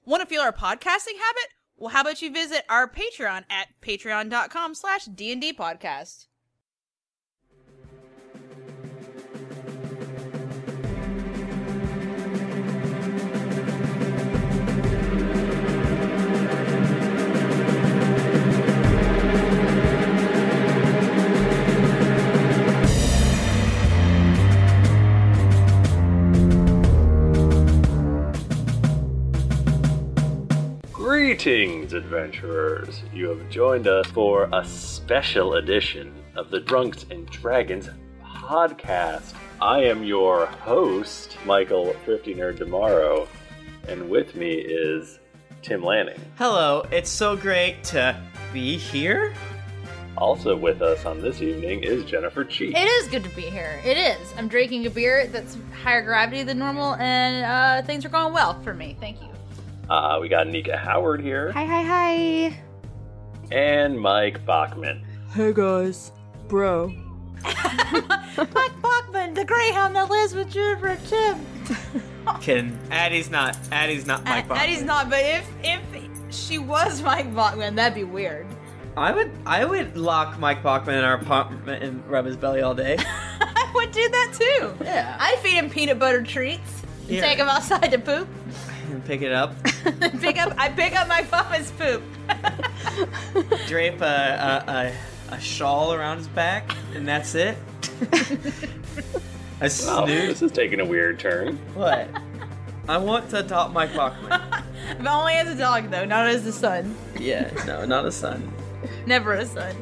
Want to feel our podcasting habit? Well, how about you visit our Patreon at patreon.com/D&D podcast. Greetings, adventurers! You have joined us for a special edition of the Drunks and Dragons podcast. I am your host, Michael Thrifty Nerd Tomorrow, and with me is Tim Lanning. Hello, it's so great to be here. Also with us on this evening is Jennifer Cheek. It is good to be here. It is. I'm drinking a beer that's higher gravity than normal, and things are going well for me. Thank you. We got Nika Howard here. Hi. And Mike Bachman. Hey guys, bro. Mike Bachman, the greyhound that lives with Jennifer Tim. Addie's not Mike Bachman. Addie's not, but if she was Mike Bachman, that'd be weird. I would lock Mike Bachman in our apartment and rub his belly all day. I would do that too. Yeah. I'd feed him peanut butter treats and take him outside to poop. And pick it up. I pick up Mike Bachman's poop. Drape a shawl around his back, and that's it. A snoot. Oh, this is taking a weird turn. What? I want to adopt Mike Bachman. But only as a dog, though, not as a son. Yeah, no, not a son. Never a son.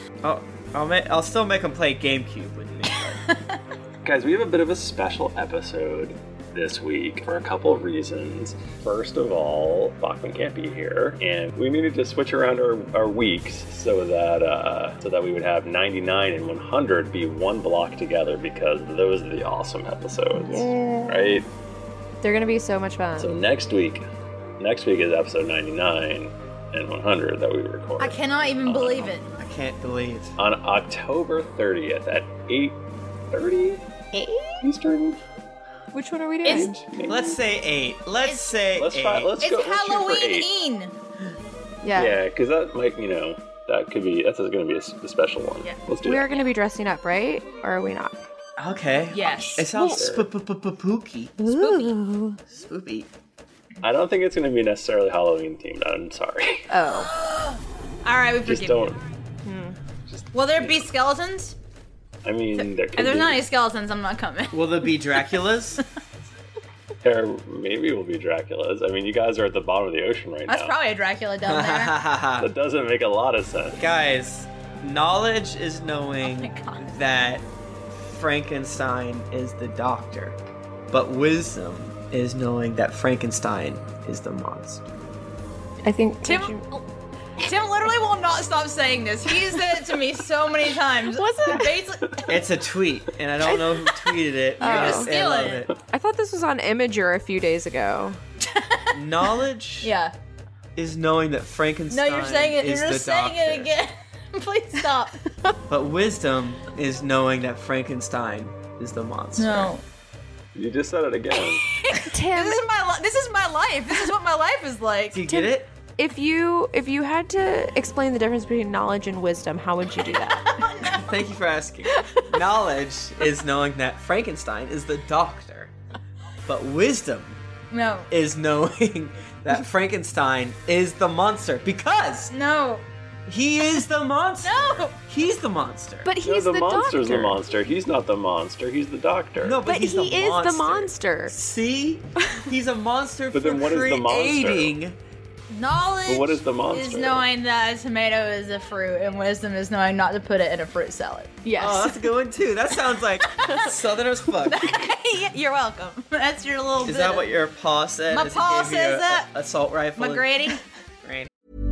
I'll still make him play GameCube with me. But... Guys, we have a bit of a special episode this week for a couple of reasons. First of all, Bachman can't be here, and we needed to switch around our weeks so that we would have 99 and 100 be one block together, because those are the awesome episodes. Yeah. Right? They're gonna be so much fun. So next week is episode 99 and 100 that we record. I cannot even believe it. I can't believe. On October 30th at 8:30 Eastern. Which one are we doing? Let's say 8. Let's go. It's Let's shoot for 8. Halloween-een. Yeah. Because that might, that could be, that's going to be a special one. Yeah. Let's do We that. are going to be dressing up, right? Or are we not? Okay. Yes. It sounds spooky. Spoopy. I don't think it's going to be necessarily Halloween themed. I'm sorry. Oh. All right, we Just forgive don't. you. Will there be skeletons? I mean, there could If there's be. not any skeletons, I'm not coming. Will there be Draculas? There maybe will be Draculas. I mean, you guys are at the bottom of the ocean right That's now. probably a Dracula down there. That doesn't make a lot of sense. Guys, knowledge is Oh knowing my God. that Frankenstein is the doctor, but wisdom is knowing that Frankenstein is the monster. I think... Tim literally will not stop saying this. He said it to me so many times. Was it? Basically, It's a tweet, and I don't know who tweeted it. You're but just I love stealing it. I thought this was on Imager a few days ago. Knowledge yeah. is knowing that Frankenstein No, you're saying it. is You're the just saying doctor. it again. Please stop. But wisdom is knowing that Frankenstein is the monster. No. You just said it again. Tim, This is my life. This is what my life is like. Do you get it? if you had to explain the difference between knowledge and wisdom, how would you do that? Thank you for asking. Knowledge is knowing that Frankenstein is the doctor. But wisdom No. is knowing that Frankenstein is the monster. Because No. he is the monster. No. He's the monster. But No, he's the the monster's doctor. the monster. He's not the monster. He's the doctor. No, But he's he the is monster. the monster. See? He's a monster But for then what is the monster? creating... Knowledge But what is the monster? is knowing that a tomato is a fruit, and wisdom is knowing not to put it in a fruit salad. Yes. Oh, that's a good one too. That sounds like Southern as fuck. You're welcome. That's your little Is bit that of- what your paw said? My as he paw gave you says a that. assault rifle. my grading? Right.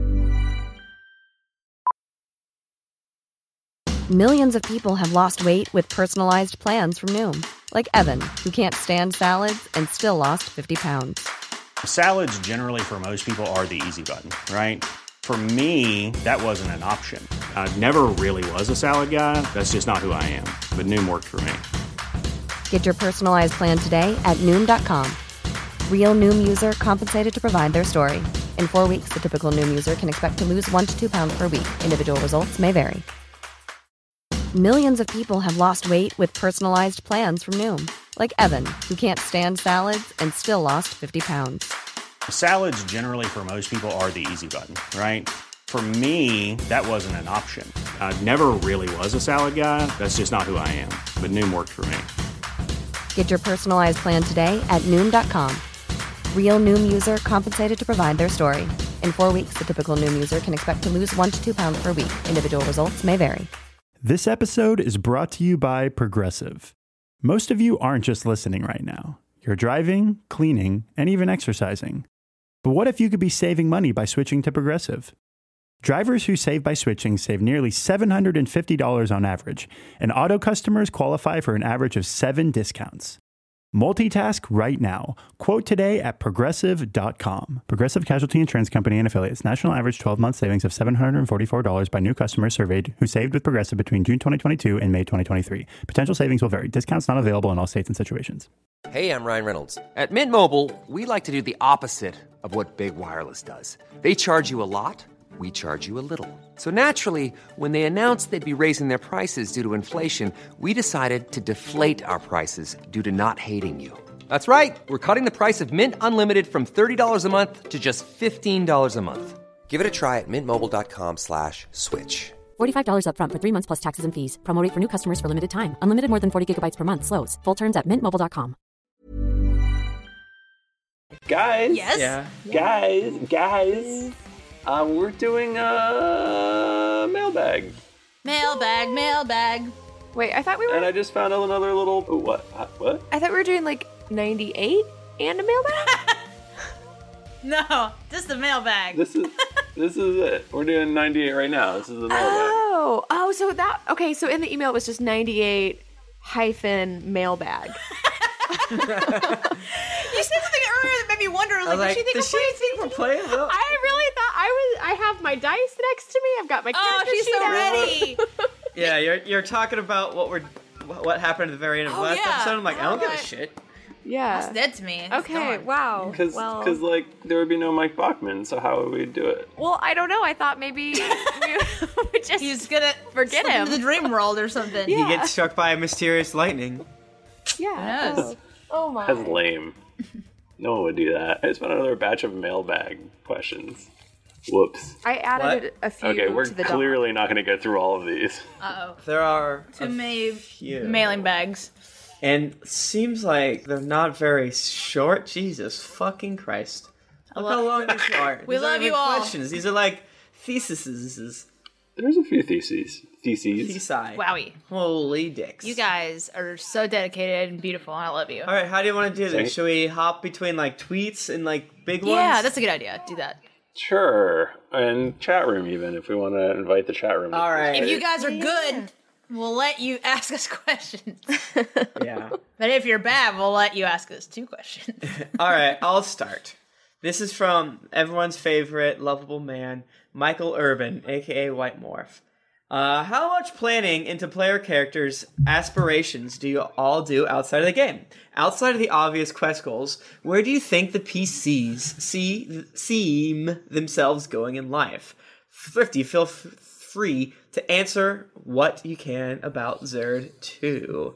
Millions of people have lost weight with personalized plans from Noom. Like Evan, who can't stand salads and still lost 50 pounds. Salads generally for most people are the easy button, right? For me, that wasn't an option. I never really was a salad guy. That's just not who I am. But Noom worked for me. Get your personalized plan today at Noom.com. Real Noom user compensated to provide their story. In 4 weeks, the typical Noom user can expect to lose 1 to 2 pounds per week. Individual results may vary. Millions of people have lost weight with personalized plans from Noom. Like Evan, who can't stand salads and still lost 50 pounds. Salads generally for most people are the easy button, right? For me, that wasn't an option. I never really was a salad guy. That's just not who I am. But Noom worked for me. Get your personalized plan today at Noom.com. Real Noom user compensated to provide their story. In 4 weeks, the typical Noom user can expect to lose 1 to 2 pounds per week. Individual results may vary. This episode is brought to you by Progressive. Most of you aren't just listening right now. You're driving, cleaning, and even exercising. But what if you could be saving money by switching to Progressive? Drivers who save by switching save nearly $750 on average, and auto customers qualify for an average of 7 discounts. Multitask right now. Quote today at Progressive.com. Progressive Casualty Insurance Company and Affiliates. National average 12-month savings of $744 by new customers surveyed who saved with Progressive between June 2022 and May 2023. Potential savings will vary. Discounts not available in all states and situations. Hey, I'm Ryan Reynolds. At Mint Mobile, we like to do the opposite of what Big Wireless does. They charge you a lot. We charge you a little. So naturally, when they announced they'd be raising their prices due to inflation, we decided to deflate our prices due to not hating you. That's right. We're cutting the price of Mint Unlimited from $30 a month to just $15 a month. Give it a try at mintmobile.com/switch. $45 up front for 3 months plus taxes and fees. Promo rate for new customers for limited time. Unlimited more than 40 gigabytes per month. Slows full terms at mintmobile.com. Guys. Yes. Yeah. Guys. We're doing a mailbag. Mailbag. Wait, I thought we were. And I just found another little... What? What? I thought we were doing like 98 and a mailbag. No, just the mailbag. This is it. We're doing 98 right now. This is the mailbag. Oh, so that okay. So in the email it was just 98 hyphen mailbag. You said something earlier that made me wonder. I was like, does she think we're playing? Well, I really thought I have my dice next to me. I've got my character she's sheet so out. ready. yeah, you're talking about what happened at the very end of last episode. I'm like, I don't give a shit. Yeah. That's dead to me. It's Okay, gone. wow. Because well, like there would be no Mike Bachman, so how would we do it? well, I don't know. I thought maybe we would just He's gonna forget slip him. into the dream world or something. Yeah. He gets struck by a mysterious lightning. Yeah. Who knows? Oh my. That's lame. No one would do that. I just found another batch of mailbag questions. Whoops. I added a few Okay, we're to the clearly not going to get through all of these. Uh-oh. There are Too many few. mailing bags. And seems like they're not very short. Jesus fucking Christ. Look how long these are. We These love aren't you even all. questions. These are like theses. There's a few theses. Thesi. Wowie. Holy dicks. You guys are so dedicated and beautiful, and I love you. All right, how do you want to do Sorry? this? Should we hop between like tweets and like big ones? Yeah, that's a good idea. Do that. Sure. And chat room even, if we want to invite the chat room. All right. If you guys are good, we'll let you ask us questions. Yeah. But if you're bad, we'll let you ask us 2 questions. All right, I'll start. This is from everyone's favorite lovable man, Michael Urban, aka White Morph. How much planning into player characters' aspirations do you all do outside of the game? Outside of the obvious quest goals, where do you think the PCs seem themselves going in life? Thrifty, feel free to answer what you can about Zerd 2.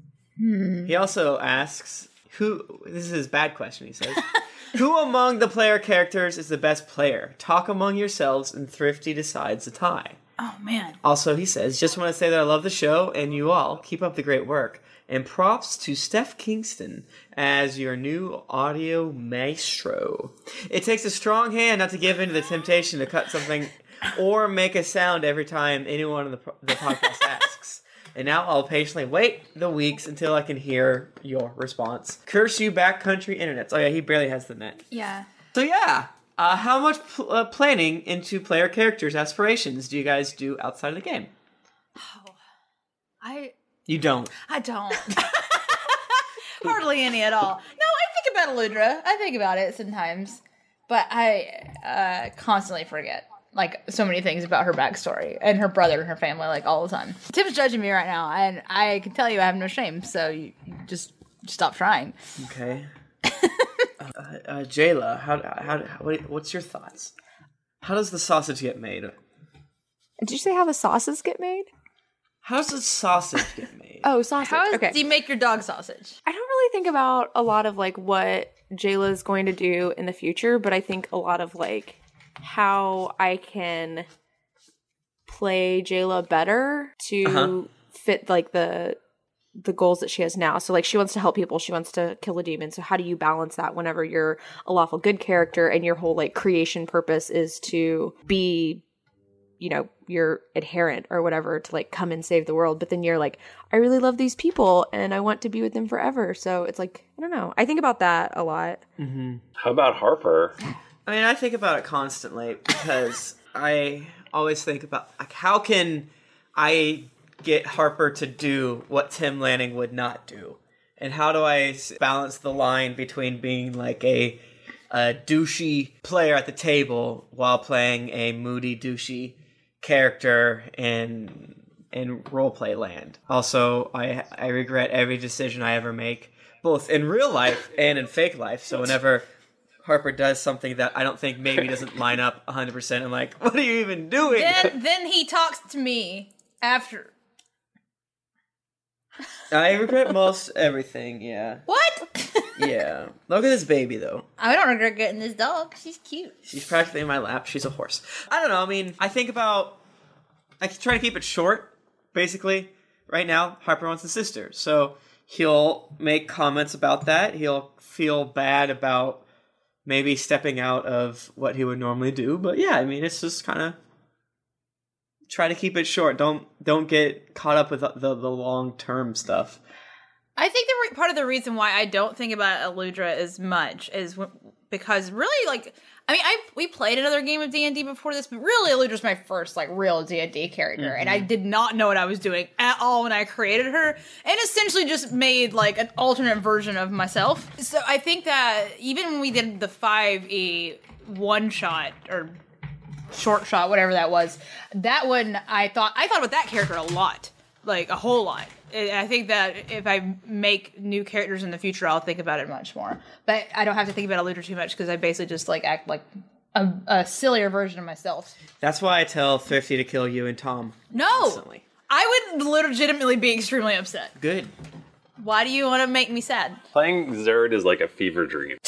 He also asks, this is his bad question, he says. Who among the player characters is the best player? Talk among yourselves and Thrifty decides a tie. Oh, man. Also, he says, just want to say that I love the show and you all. Keep up the great work. And props to Steph Kingston as your new audio maestro. It takes a strong hand not to give in to the temptation to cut something or make a sound every time anyone on the podcast asks. And now I'll patiently wait the weeks until I can hear your response. Curse you backcountry internets. Oh yeah, he barely has the net. Yeah. So yeah. How much planning into player characters' aspirations do you guys do outside of the game? You don't. I don't. Hardly any at all. No, I think about Aludra. I think about it sometimes. But I constantly forget, like, so many things about her backstory and her brother and her family, like, all the time. Tim's judging me right now, and I can tell you I have no shame, so you just stop trying. Okay. Jayla, what's your thoughts? How does the sausage get made? Did you say how the sauces get made? How does the sausage get made? Oh, sausage. Okay. Do you make your dog sausage? I don't really think about a lot of like what Jayla is going to do in the future, but I think a lot of like how I can play Jayla better to fit like the goals that she has now. So like she wants to help people, she wants to kill a demon. So how do you balance that whenever you're a lawful good character and your whole like creation purpose is to be, you know, your adherent or whatever, to like come and save the world, but then you're like, I really love these people and I want to be with them forever. So it's like, I don't know, I think about that a lot. How about Harper? I mean, I think about it constantly because I always think about like, how can I get Harper to do what Tim Lanning would not do, and how do I balance the line between being like a douchey player at the table while playing a moody douchey character in roleplay land. Also, I regret every decision I ever make, both in real life and in fake life. So whenever Harper does something that I don't think maybe doesn't line up 100%, I'm like, what are you even doing? Then he talks to me after. I regret most everything, yeah. What? Yeah. Look at this baby, though. I don't regret getting this dog. She's cute. She's practically in my lap. She's a horse. I don't know. I mean, I try to keep it short, basically. Right now, Harper wants a sister. So he'll make comments about that. He'll feel bad about maybe stepping out of what he would normally do. But yeah, I mean, it's just kind of try to keep it short. Don't get caught up with the long-term stuff. I think part of the reason why I don't think about Eludra as much is because really, like, I mean, we played another game of D&D before this, but really Eludra's my first, like, real D&D character, and I did not know what I was doing at all when I created her, and essentially just made, like, an alternate version of myself. So I think that even when we did the 5e one-shot, or short shot, whatever that was, that one, I thought about that character a lot, like, a whole lot. I think that if I make new characters in the future, I'll think about it much more. But I don't have to think about Eludra too much because I basically just like act like a sillier version of myself. That's why I tell Thrifty to kill you and Tom. No! Constantly. I would legitimately be extremely upset. Good. Why do you want to make me sad? Playing Zerd is like a fever dream.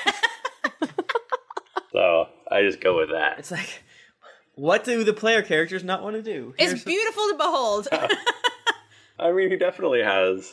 So I just go with that. It's like, what do the player characters not want to do? It's beautiful to behold. I mean, he definitely has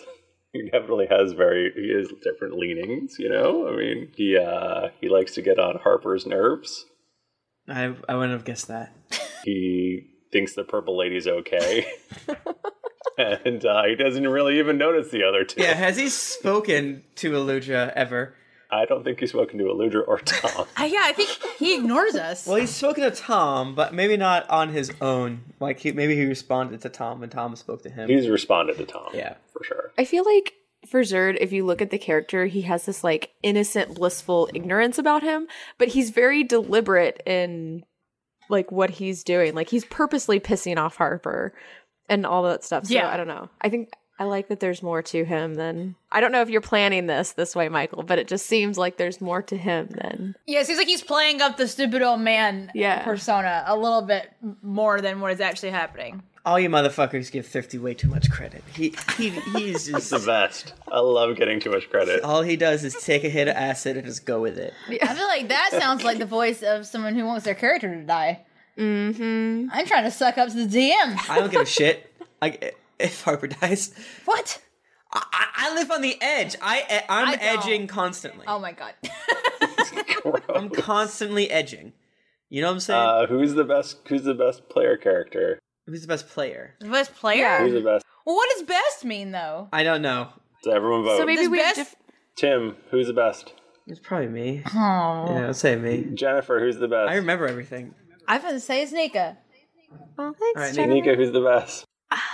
different leanings, you know? I mean, he likes to get on Harper's nerves. I wouldn't have guessed that. He thinks the purple lady's okay. And he doesn't really even notice the other two. Yeah, has he spoken to Eludra ever? I don't think he's spoken to Eludra or Tom. Yeah, I think he ignores us. Well, he's spoken to Tom, but maybe not on his own. Like, maybe he responded to Tom when Tom spoke to him. He's responded to Tom. Yeah. For sure. I feel like for Zerd, if you look at the character, he has this, like, innocent, blissful ignorance about him, but he's very deliberate in, like, what he's doing. Like, he's purposely pissing off Harper and all that stuff. So, I don't know. I think I like that there's more to him than... I don't know if you're planning this way, Michael, but it just seems like there's more to him than... Yeah, it seems like he's playing up the stupid old man persona a little bit more than what is actually happening. All you motherfuckers give Thrifty way too much credit. He's just... the best. I love getting too much credit. All he does is take a hit of acid and just go with it. I feel like that sounds like the voice of someone who wants their character to die. Mm-hmm. I'm trying to suck up to the DM. I don't give a shit. If Harper dies. What? I live on the edge. I'm edging constantly. Oh my god. I'm constantly edging. You know what I'm saying? Who's the best player character? Who's the best player? The best player? Yeah. Who's the best? Well, what does best mean, though? I don't know. So everyone vote. So maybe we Tim, who's the best? It's probably me. Oh. Yeah, let's say me. Jennifer, who's the best? I remember everything. I was going to say it's Nika. Oh, thanks, All right, Jennifer. Nika, who's the best?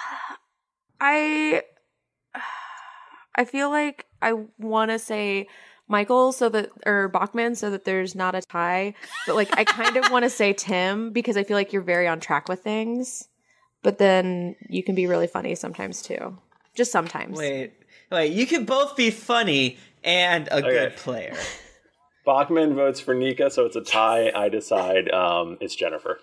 I feel like I want to say Michael or Bachman so that there's not a tie, but like I kind of want to say Tim because I feel like you're very on track with things, but then you can be really funny sometimes too. Just sometimes. Wait, you can both be funny and a good player. Bachman votes for Nika, so it's a tie. I decide it's Jennifer.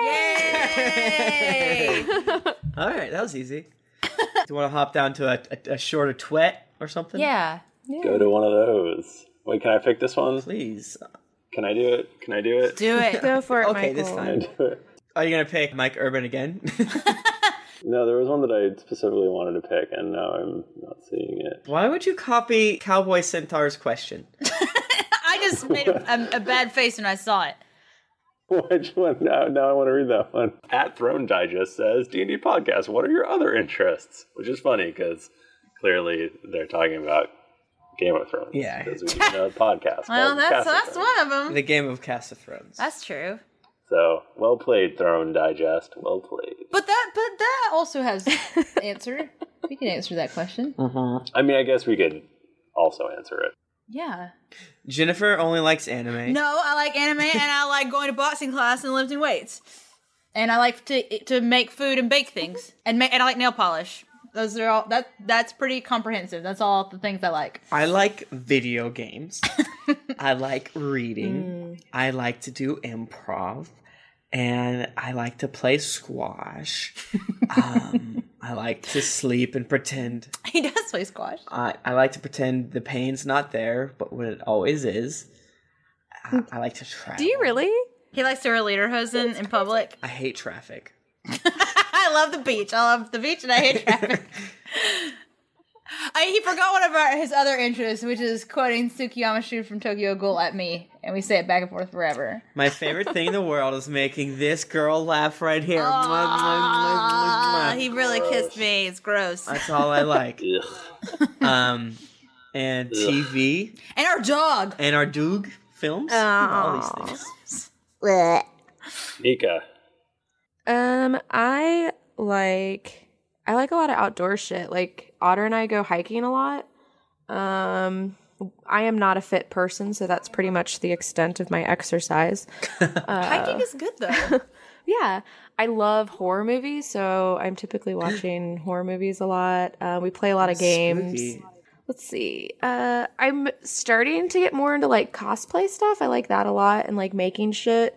Yay! All right, that was easy. Do you want to hop down to a shorter twet or something? Yeah. Go to one of those. Wait, can I pick this one? Please. Can I do it? Do it. Go for it, Okay, Michael. this Can I time. do it? Are you going to pick Mike Urban again? No, there was one that I specifically wanted to pick, and now I'm not seeing it. Why would you copy Cowboy Centaur's question? I just made a bad face when I saw it. Which one? Now I want to read that one. At Throne Digest says, D&D podcast, what are your other interests? Which is funny, because clearly they're talking about Game of Thrones. Yeah. Because we do a podcast. Well, called that's Cast of Thrones. one of them. The game of Cast of Thrones. That's true. So, well played, Throne Digest. Well played. But that also has answer. We can answer that question. I mean, I guess we could also answer it. Yeah. Jennifer only likes anime. No, I like anime and I like going to boxing class and lifting weights. And I like to make food and bake things. And I like nail polish. Those are all that's pretty comprehensive. That's all the things I like. I like video games. I like reading. I like to do improv. And I like to play squash. I like to sleep and pretend. He does play squash. I like to pretend the pain's not there, but when it always is. I like to travel. Do you really? He likes to wear lederhosen in public. I hate traffic. I love the beach. I love the beach and I hate traffic. He forgot one of his other interests, which is quoting Tsukiyama Shu from Tokyo Ghoul at me, and we say it back and forth forever. My favorite thing in the world is making this girl laugh right here. He really kissed me. It's gross. That's all I like. And TV. And our dog. And our Doog films. All these things. Nika. I like a lot of outdoor shit. Like Otter and I go hiking a lot. I am not a fit person, so that's pretty much the extent of my exercise. Hiking is good though. Yeah. I love horror movies, so I'm typically watching horror movies a lot. We play a lot of games. Spooky. Let's see. I'm starting to get more into like cosplay stuff. I like that a lot and like making shit.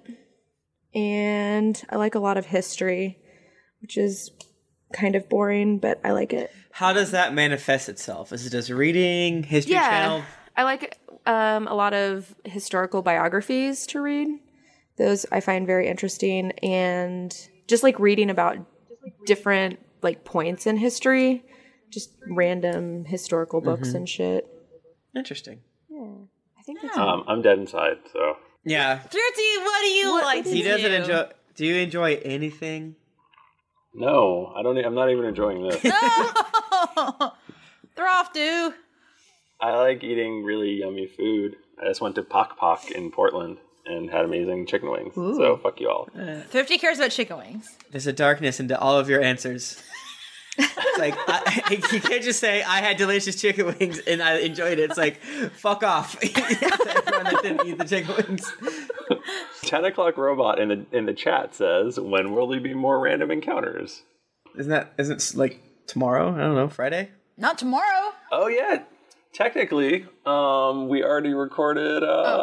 And I like a lot of history, which is kind of boring, but I like it. How does that manifest itself? Is it just reading, History Channel? I like a lot of historical biographies to read. Those I find very interesting, and just like reading about different like points in history, just random historical books and shit. Interesting. Yeah, I think that's I'm dead inside, so. Yeah. Flirty, what do you like to He do? doesn't enjoy. Do you enjoy anything? No, I don't. I'm not even enjoying this. No! They're off, dude. I like eating really yummy food. I just went to Pok Pok in Portland and had amazing chicken wings. So fuck you all. Thrifty cares about chicken wings. There's a darkness into all of your answers. It's like, you can't just say, I had delicious chicken wings and I enjoyed it. It's like, fuck off. Everyone that didn't eat the chicken wings. 10 o'clock robot in the chat says, when will there be more random encounters? Isn't it like tomorrow? I don't know, Friday? Not tomorrow. Oh yeah, technically, we already recorded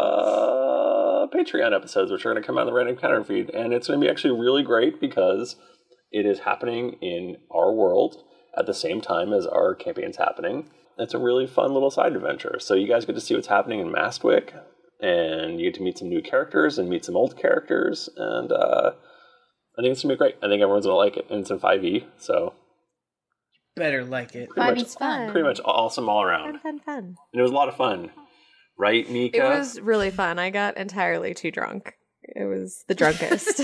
Patreon episodes, which are going to come out on the random encounter feed, and it's going to be actually really great because it is happening in our world at the same time as our campaign's happening. It's a really fun little side adventure. So you guys get to see what's happening in Mastwick, and you get to meet some new characters and meet some old characters, and I think it's going to be great. I think everyone's going to like it, and it's in 5e, so... Better like it. Five's fun. Pretty much awesome all around. fun. And it was a lot of fun. Right, Nika? It was really fun. I got entirely too drunk. It was the drunkest.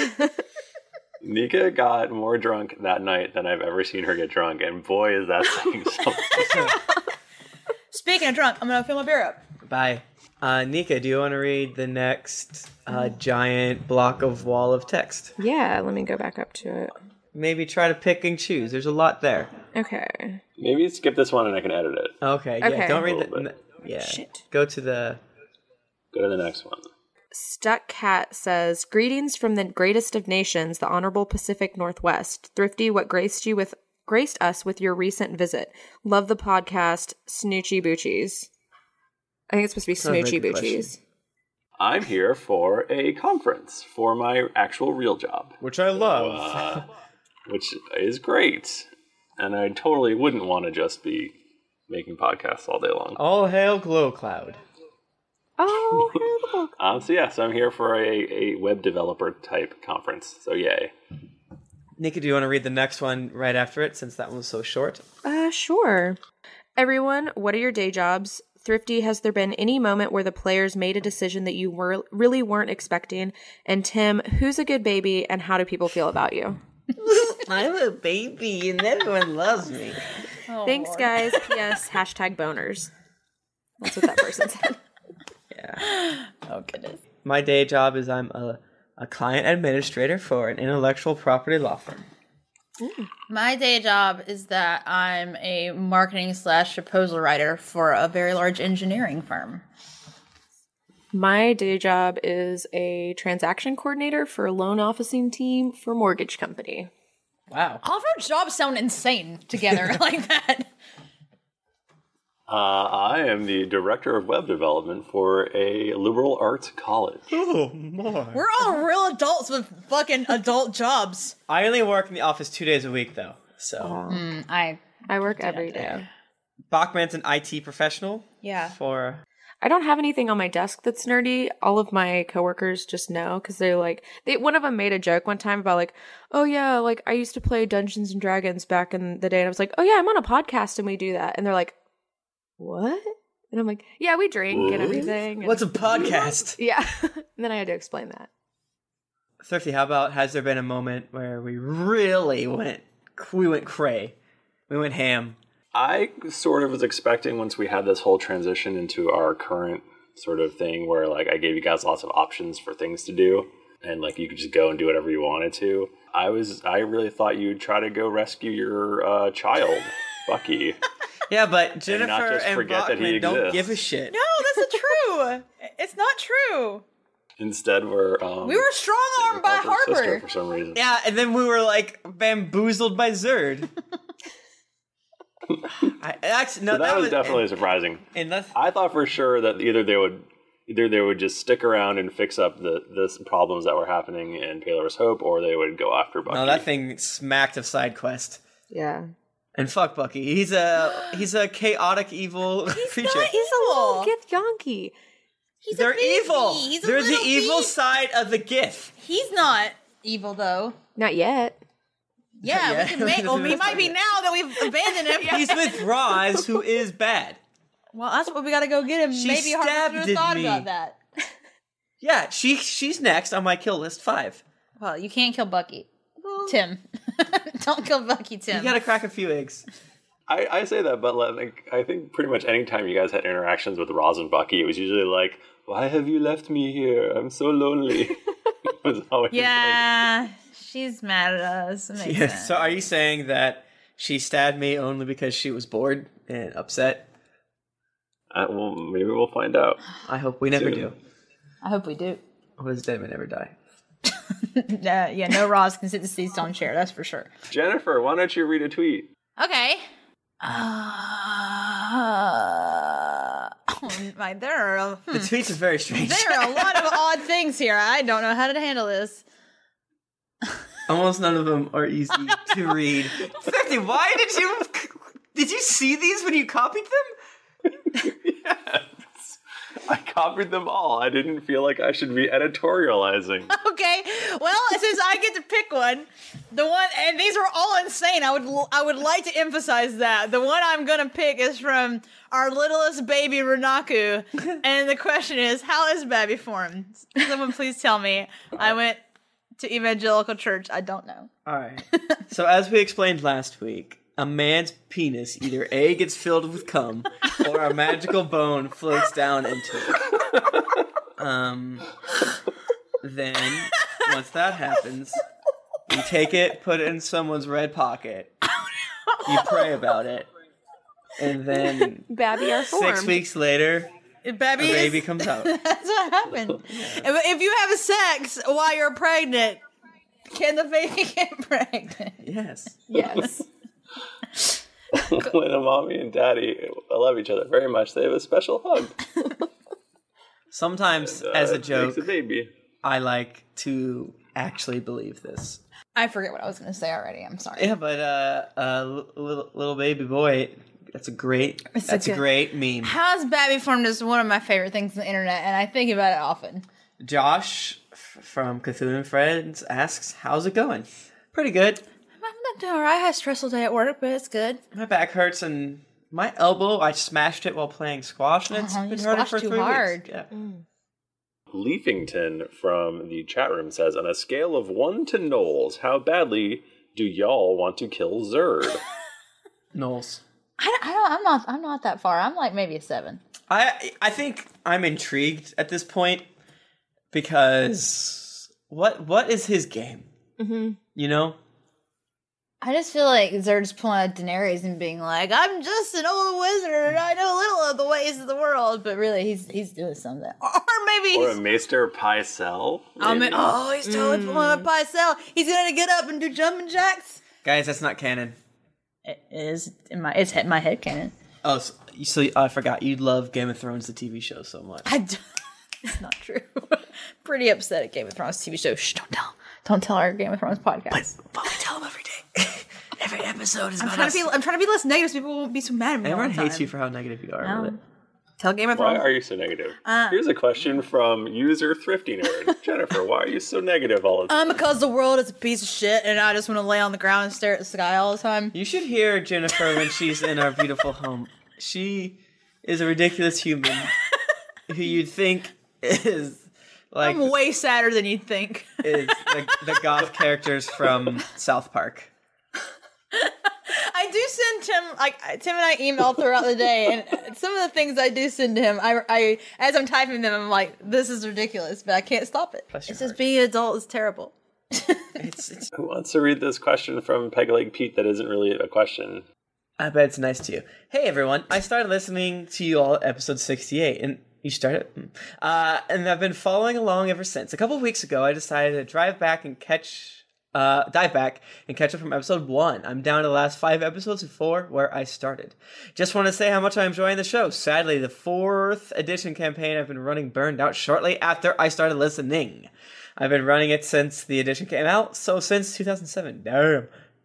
Nika got more drunk that night than I've ever seen her get drunk, and boy, is that saying something. Speaking of drunk, I'm going to fill my beer up. Bye. Nika, do you want to read the next giant block of wall of text? Yeah, let me go back up to it. Maybe try to pick and choose. There's a lot there. Okay. Maybe skip this one and I can edit it. Okay, yeah, Okay. don't read A little the... Yeah. Shit. Go to the... Go to the next one. Stuck Cat says, "Greetings from the greatest of nations, the Honorable Pacific Northwest. Thrifty, what graced us with your recent visit. Love the podcast, Snoochie Boochies." I think it's supposed to be Sounds like Smoochy a question. Boochies. I'm here for a conference for my actual real job. Which I love. Which is great. And I totally wouldn't want to just be making podcasts all day long. All hail Glow Cloud. Oh, hello. So I'm here for a web developer type conference. So yay. Nikki, do you want to read the next one right after it, since that one was so short? Sure. Everyone, what are your day jobs? Thrifty, has there been any moment where the players made a decision that you really weren't expecting? And Tim, who's a good baby and how do people feel about you? I'm a baby and everyone loves me. Thanks, guys. P.S. #boners. That's what that person said. Yeah. Oh, goodness. My day job is I'm a client administrator for an intellectual property law firm. My day job is that I'm a marketing / proposal writer for a very large engineering firm. My day job is a transaction coordinator for a loan officing team for a mortgage company. Wow. All of our jobs sound insane together like that. I am the director of web development for a liberal arts college. Oh, more. We're all real adults with fucking adult jobs. I only work in the office 2 days a week, though. So I work every day. Bachman's an IT professional. Yeah. I don't have anything on my desk that's nerdy. All of my coworkers just know because they're like, one of them made a joke one time about like, oh yeah, like I used to play Dungeons and Dragons back in the day, and I was like, oh yeah, I'm on a podcast and we do that, and they're like, what? And I'm like, yeah, we drink and everything. And What's a podcast? yeah. And then I had to explain that. Thrifty, how about, has there been a moment where we really went cray? We went ham. I sort of was expecting, once we had this whole transition into our current sort of thing where like I gave you guys lots of options for things to do and like you could just go and do whatever you wanted to. I really thought you'd try to go rescue your child, Bucky. Yeah, but Jennifer and Bachman don't give a shit. No, that's not true. It's not true. Instead, we were strong-armed by Harper for some reason. Yeah, and then we were like bamboozled by Zerd. That was definitely surprising. I thought for sure that either they would just stick around and fix up the problems that were happening in Paler's Hope, or they would go after Bucky. No, that thing smacked of side quest. Yeah. And fuck Bucky. He's a chaotic evil creature. He's a little Gith Yonki. They're evil. They're the evil beast. side of the Gith. He's not evil though. Not yet. Yeah, we can make. Well, he might be now that we've abandoned him. He's with Roz, who is bad. Well, that's what we got to go get him. She Maybe Harper should have stabbed thought me. about that. Yeah, she's next on my kill list 5. Well, you can't kill Bucky. Tim. Don't kill Bucky, Tim. You gotta crack a few eggs. I say that, but like, I think pretty much any time you guys had interactions with Roz and Bucky, it was usually like, why have you left me here? I'm so lonely. It was always yeah, she's mad at us. It makes sense. So are you saying that she stabbed me only because she was bored and upset? Well, maybe we'll find out. I hope we never soon. do. I hope we do. What does dead man never die? Yeah, no Roz can sit in the Seastone chair, that's for sure. Jennifer, why don't you read a tweet? Okay. The tweets are very strange. There are a lot of odd things here. I don't know how to handle this. Almost none of them are easy to read. 50, why did you see these when you copied them? Yes. I copied them all. I didn't feel like I should be editorializing. Okay, well, since I get to pick one, and these are all insane. I would like to emphasize that the one I'm gonna pick is from our littlest baby Renaku, and the question is, how is Babby formed? Someone please tell me. I went to evangelical church. I don't know. All right. So as we explained last week, a man's penis either A, gets filled with cum, or a magical bone floats down into it. Then, once that happens, you take it, put it in someone's red pocket, you pray about it, and then Babby are formed. 6 weeks later, a baby comes out. That's what happened. If you have sex while you're pregnant, can the baby get pregnant? Yes. Yes. When a mommy and daddy love each other very much, they have a special hug. Sometimes, as a joke, makes a baby. I like to actually believe this. I forget what I was going to say already. I'm sorry. Yeah, but little baby boy, that's a great meme. How's Babby formed is one of my favorite things on the internet, and I think about it often. Josh from Cthulhu and Friends asks, "How's it going?" Pretty good. I'm doing alright. I had a stressful day at work, but it's good. My back hurts and my elbow. I smashed it while playing squash, and it's been hurting for 3 hard. weeks. Yeah. Leafington from the chat room says, on a scale of 1 to Knowles, how badly do y'all want to kill Zerd? Knowles. I'm not that far. I'm like maybe a 7. I think I'm intrigued at this point because what is his game? Mm-hmm. You know? I just feel like Zerd's pulling out Daenerys and being like, I'm just an old wizard and I know little of the ways of the world, but really he's doing something. Or maybe Or a Maester Pycelle? He's totally pulling out Pycelle. He's gonna get up and do jumping jacks. Guys, that's not canon. It is in my head canon. Oh, so I forgot you love Game of Thrones, the TV show, so much. It's not true. Pretty upset at Game of Thrones TV show. Shh, don't tell our Game of Thrones podcast. But we tell them every day. Every episode is I'm trying to be less negative so people won't be so mad at me. Everyone all the hates time. you for how negative you are with it. Tell Game of Why Thrones. are you so negative? Here's a question from user Thrifty Nerd. Jennifer, why are you so negative all the time? Because the world is a piece of shit and I just want to lay on the ground and stare at the sky all the time. You should hear Jennifer when she's in our beautiful home. She is a ridiculous human who you'd think is like... I'm way sadder than you'd think. Is the goth characters from South Park. I do send Tim and I email throughout the day, and some of the things I do send to him, I as I'm typing them, I'm like, this is ridiculous, but I can't stop it. It's just being an adult is terrible. Who wants to read this question from Peg Leg Pete that isn't really a question? I bet it's nice to you. Hey everyone, I started listening to you all at episode 68, and you started? And I've been following along ever since. A couple of weeks ago, I decided to dive back and catch up from episode 1. I'm down to the last 5 episodes before where I started. Just want to say how much I'm enjoying the show. Sadly, the 4th edition campaign I've been running burned out shortly after I started listening. I've been running it since the edition came out, so since 2007. Damn.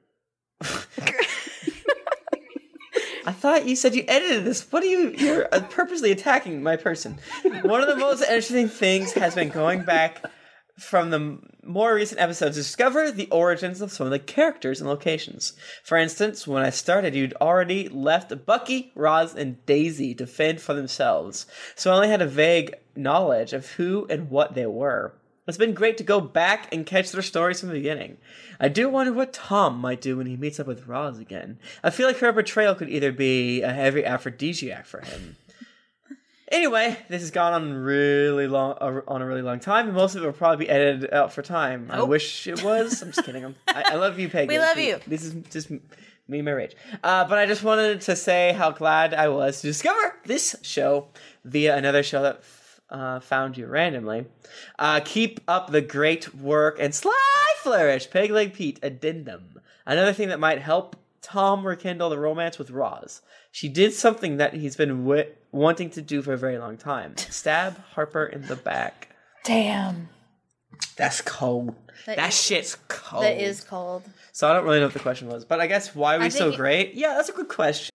I thought you said you edited this. You're purposely attacking my person. One of the most interesting things has been going back from the more recent episodes to discover the origins of some of the characters and locations. For instance, when I started, you'd already left Bucky, Roz, and Daisy to fend for themselves, so I only had a vague knowledge of who and what they were. It's been great to go back and catch their stories from the beginning. I do wonder what Tom might do when he meets up with Roz again. I feel like her betrayal could either be a heavy aphrodisiac for him. Anyway, this has gone on a really long time, and most of it will probably be edited out for time. Nope. I wish it was. I'm just kidding. I love you, Peggy. We love you. This is just me and my rage. But I just wanted to say how glad I was to discover this show via another show that found you randomly. Keep up the great work and sly flourish. Peg Leg Pete, addendum. Another thing that might help Tom rekindle the romance with Roz. She did something that he's been wanting to do for a very long time. Stab Harper in the back. Damn. That's cold. That shit's cold. That is cold. So I don't really know what the question was, but I guess why are we so great? Yeah, that's a good question.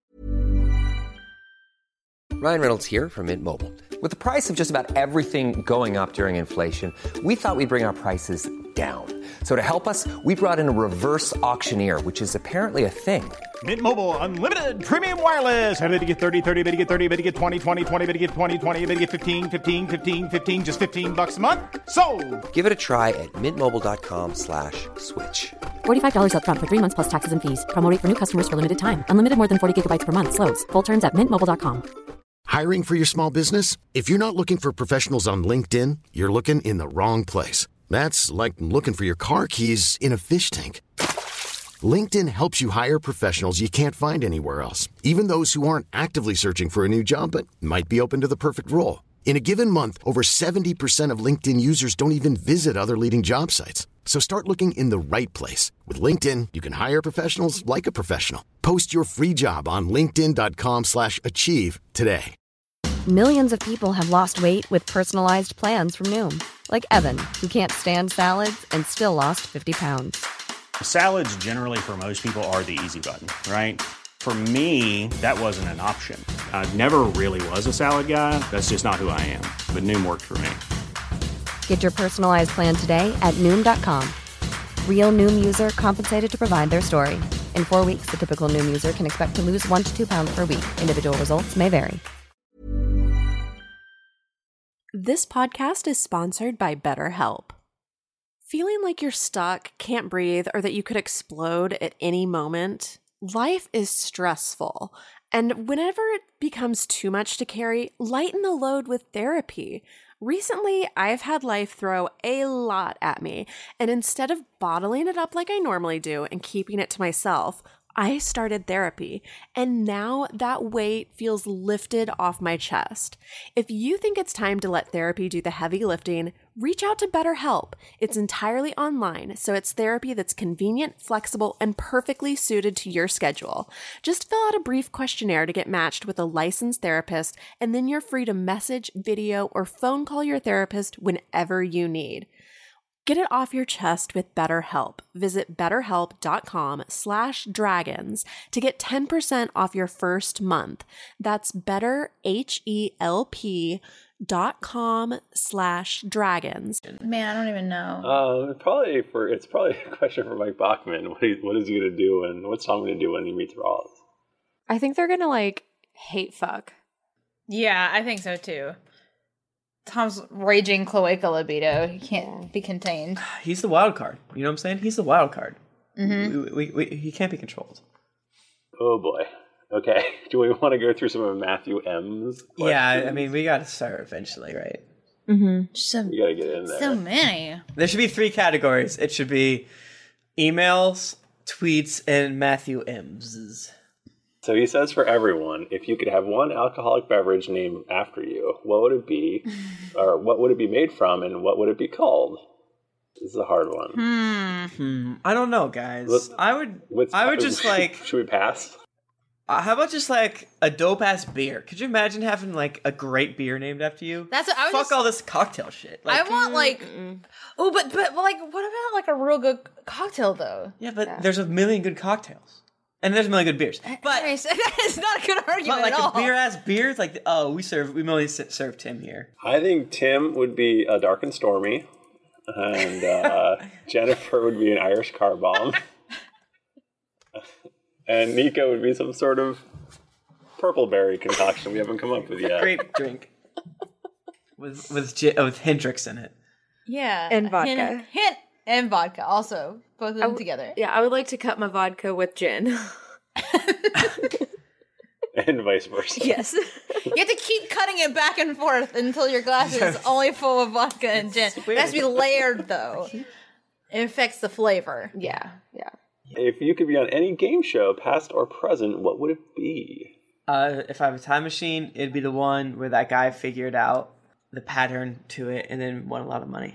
Ryan Reynolds here from Mint Mobile. With the price of just about everything going up during inflation, we thought we'd bring our prices down. So to help us, we brought in a reverse auctioneer, which is apparently a thing. Mint Mobile Unlimited Premium Wireless. How to get 30, 30, bit to get 30, bit to get 20, 20, 20, bit to get 20, 20, bit to get 15, 15, 15, 15, just $15 a month? Sold! Give it a try at mintmobile.com/switch. $45 up front for 3 months plus taxes and fees. Promo rate for new customers for limited time. Unlimited more than 40 gigabytes per month. Slows full terms at mintmobile.com. Hiring for your small business? If you're not looking for professionals on LinkedIn, you're looking in the wrong place. That's like looking for your car keys in a fish tank. LinkedIn helps you hire professionals you can't find anywhere else, even those who aren't actively searching for a new job but might be open to the perfect role. In a given month, over 70% of LinkedIn users don't even visit other leading job sites. So start looking in the right place. With LinkedIn, you can hire professionals like a professional. Post your free job on linkedin.com/achieve today. Millions of people have lost weight with personalized plans from Noom. Like Evan, who can't stand salads and still lost 50 pounds. Salads generally for most people are the easy button, right? For me, that wasn't an option. I never really was a salad guy. That's just not who I am. But Noom worked for me. Get your personalized plan today at Noom.com. Real Noom user compensated to provide their story. In 4 weeks, the typical Noom user can expect to lose 1 to 2 pounds per week. Individual results may vary. This podcast is sponsored by BetterHelp. Feeling like you're stuck, can't breathe, or that you could explode at any moment? Life is stressful, and whenever it becomes too much to carry, lighten the load with therapy. Recently, I've had life throw a lot at me, and instead of bottling it up like I normally do and keeping it to myself, I started therapy, and now that weight feels lifted off my chest. If you think it's time to let therapy do the heavy lifting, reach out to BetterHelp. It's entirely online, so it's therapy that's convenient, flexible, and perfectly suited to your schedule. Just fill out a brief questionnaire to get matched with a licensed therapist, and then you're free to message, video, or phone call your therapist whenever you need. Get it off your chest with BetterHelp. Visit betterhelp.com/dragons to get 10% off your first month. That's betterhelp.com/dragons. Man, I don't even know. It's probably a question for Mike Bachman. What is he going to do, and what's Tom going to do when he meets Ross? I think they're gonna like hate fuck. Yeah, I think so too. Tom's raging cloaca libido. He can't be contained. He's the wild card. You know what I'm saying? He's the wild card. Mm-hmm. He can't be controlled. Oh boy. Okay. Do we want to go through some of Matthew M's questions? Yeah, I mean, we got to start eventually, right? Mm-hmm. We got to get in there. So many. There should be 3 categories. It should be emails, tweets, and Matthew M's. So he says for everyone, if you could have one alcoholic beverage named after you, what would it be? Or what would it be made from, and what would it be called? This is a hard one. I don't know, guys. I would just like... Should we pass? How about just like a dope-ass beer? Could you imagine having like a great beer named after you? That's what I was Fuck just, all this cocktail shit. Like, I want like... Oh, but like, what about like a real good cocktail though? Yeah, but there's a million good cocktails. And there's a million good beers. But that is not a good argument but like at all. a beer-ass beer, it's like, we only serve Tim here. I think Tim would be a Dark and Stormy, and Jennifer would be an Irish car bomb, and Nico would be some sort of purple berry concoction we haven't come up with yet. Grape drink with Hendrix in it. Yeah, And vodka. Hint and vodka also, both of them together. Yeah, I would like to cut my vodka with gin. And vice versa. Yes. You have to keep cutting it back and forth until your glass is only full of vodka and gin. It has to be layered though. It affects the flavor. Yeah. If you could be on any game show, past or present, what would it be? If I have a time machine, it'd be the one where that guy figured out the pattern to it and then won a lot of money.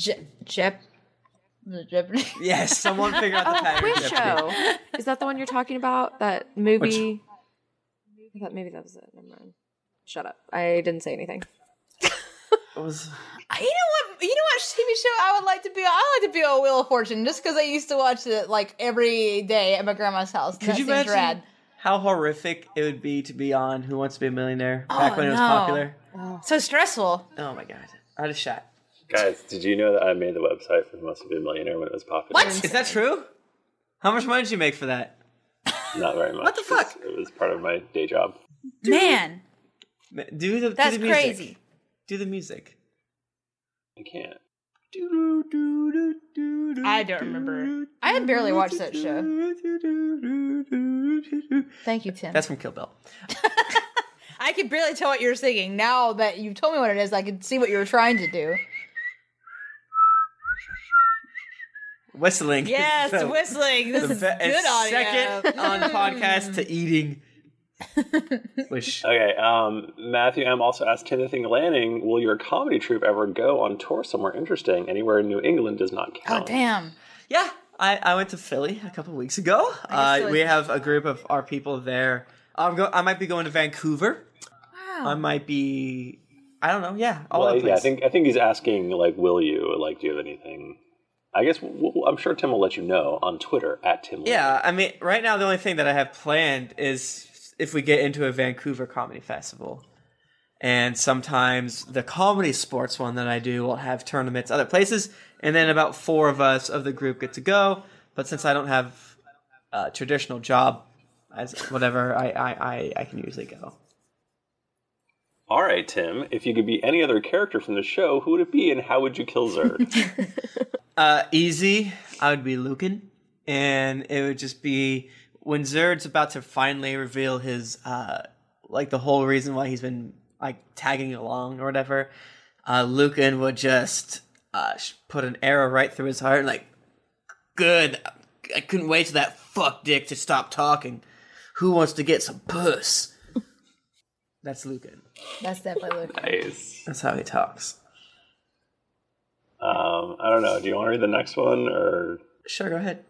Jeopardy. Yes, someone figured out the pattern. Quiz show. Is that the one you're talking about? That movie? I thought maybe that was it. Never mind. Shut up. I didn't say anything. You know what TV show I would like to be? I like to be on Wheel of Fortune just because I used to watch it like every day at my grandma's house. Could you imagine rad. how horrific it would be to be on Who Wants to Be a Millionaire back when it was popular? So stressful. Oh my god. I had a shot. Guys, did you know that I made the website for Who Wants to Be a Millionaire when it was popular? What? Is that true? How much money did you make for that? Not very much. What the fuck? It was part of my day job. Man. That's That's crazy. Do the music. I can't. I don't remember. I had barely watched that show. Thank you, Tim. That's from Kill Bill. I could barely tell what you were singing. Now that you've told me what it is, I can see what you were trying to do. Whistling. Yes, whistling. This is good audio. Second on podcast to eating. Okay, Matthew M. also asked Timothy Lanning, will your comedy troupe ever go on tour somewhere interesting? Anywhere in New England does not count. Oh, damn. Yeah, I went to Philly a couple weeks ago. We have a group of our people there. I might be going to Vancouver. Wow. Wow. I might be. I don't know. Yeah. All Well, over the yeah, place. I think he's asking, like, will you, like, do you have anything? I guess I'm sure Tim will let you know on Twitter @Tim. Yeah, I mean, right now the only thing that I have planned is if we get into a Vancouver comedy festival. And sometimes the comedy sports one that I do will have tournaments other places, and then about 4 of us of the group get to go. But since I don't have a traditional job as whatever, I can usually go. All right, Tim, if you could be any other character from the show, who would it be and how would you kill Zerd? Easy. I would be Lucan, and it would just be when Zerd's about to finally reveal his like the whole reason why he's been like tagging along or whatever. Lucan would just put an arrow right through his heart, and like, good. I couldn't wait for that fuck dick to stop talking. Who wants to get some puss? That's Lucan. That's definitely Lucan. Nice. That's how he talks. I don't know. Do you want to read the next one or? Sure, go ahead.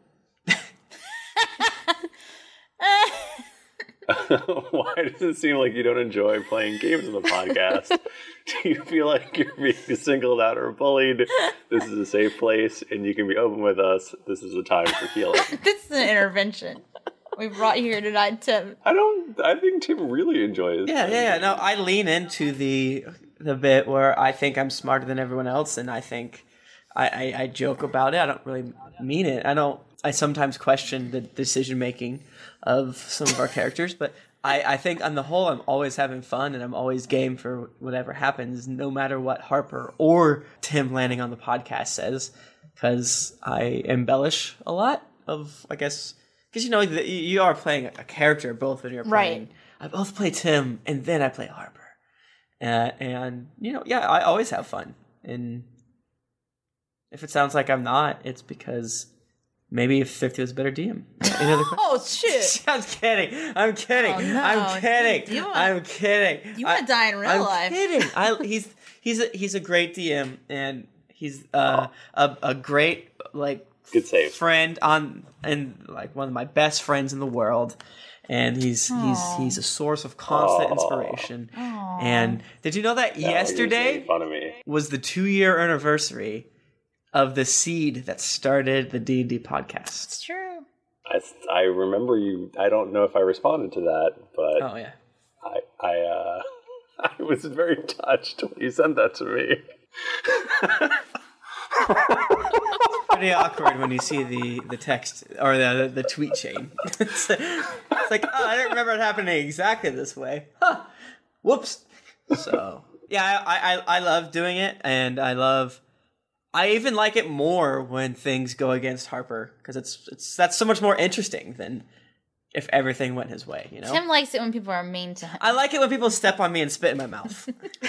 Why does it seem like you don't enjoy playing games on the podcast? Do you feel like you're being singled out or bullied? This is a safe place, and you can be open with us. This is a time for healing. This is an intervention. We brought you here tonight, Tim. I think Tim really enjoys. Yeah. No, I lean into the bit where I think I'm smarter than everyone else, and I think I joke about it. I don't really mean it. I sometimes question the decision making of some of our characters, but I think on the whole, I'm always having fun, and I'm always game for whatever happens, no matter what Harper or Tim landing on the podcast says, because I embellish a lot of, I guess, because you are playing a character both when you're playing. Right. I both play Tim, and then I play Harper, and I always have fun. And if it sounds like I'm not, it's because maybe if 50 was a better DM. Oh, shit. I'm kidding. I'm kidding. Oh, no. I'm kidding. I'm kidding. You want to die in real life. I'm kidding. He's a great DM, and he's a great good save friend and like one of my best friends in the world. And he's a source of constant inspiration. Aww. And did you know that yesterday was the 2-year anniversary of the seed that started the D&D podcast? It's true. I remember you. I don't know if I responded to that, but oh yeah, I was very touched when you sent that to me. It's pretty awkward when you see the text or the tweet chain. It's like, oh, I didn't remember it happening exactly this way. Huh. Whoops. So yeah, I love doing it, and I even like it more when things go against Harper, because that's so much more interesting than if everything went his way. Tim likes it when people are mean to him. I like it when people step on me and spit in my mouth.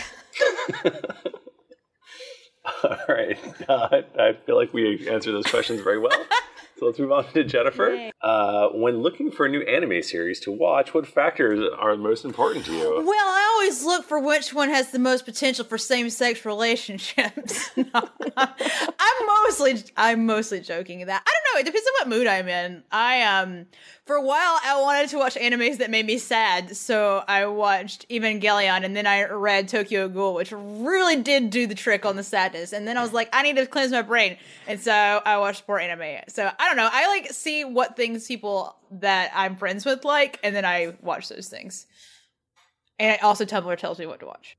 All right. I feel like we answered those questions very well. So let's move on to Jennifer. When looking for a new anime series to watch, what factors are most important to you? Well, I always look for which one has the most potential for same-sex relationships. I'm mostly joking. That I don't know. It depends on what mood I'm in. For a while, I wanted to watch animes that made me sad, so I watched Evangelion, and then I read Tokyo Ghoul, which really did do the trick on the sadness. And then I was like, I need to cleanse my brain, and so I watched sport anime. So I don't know. I see what things people that I'm friends with like, and then I watch those things. And also Tumblr tells me what to watch.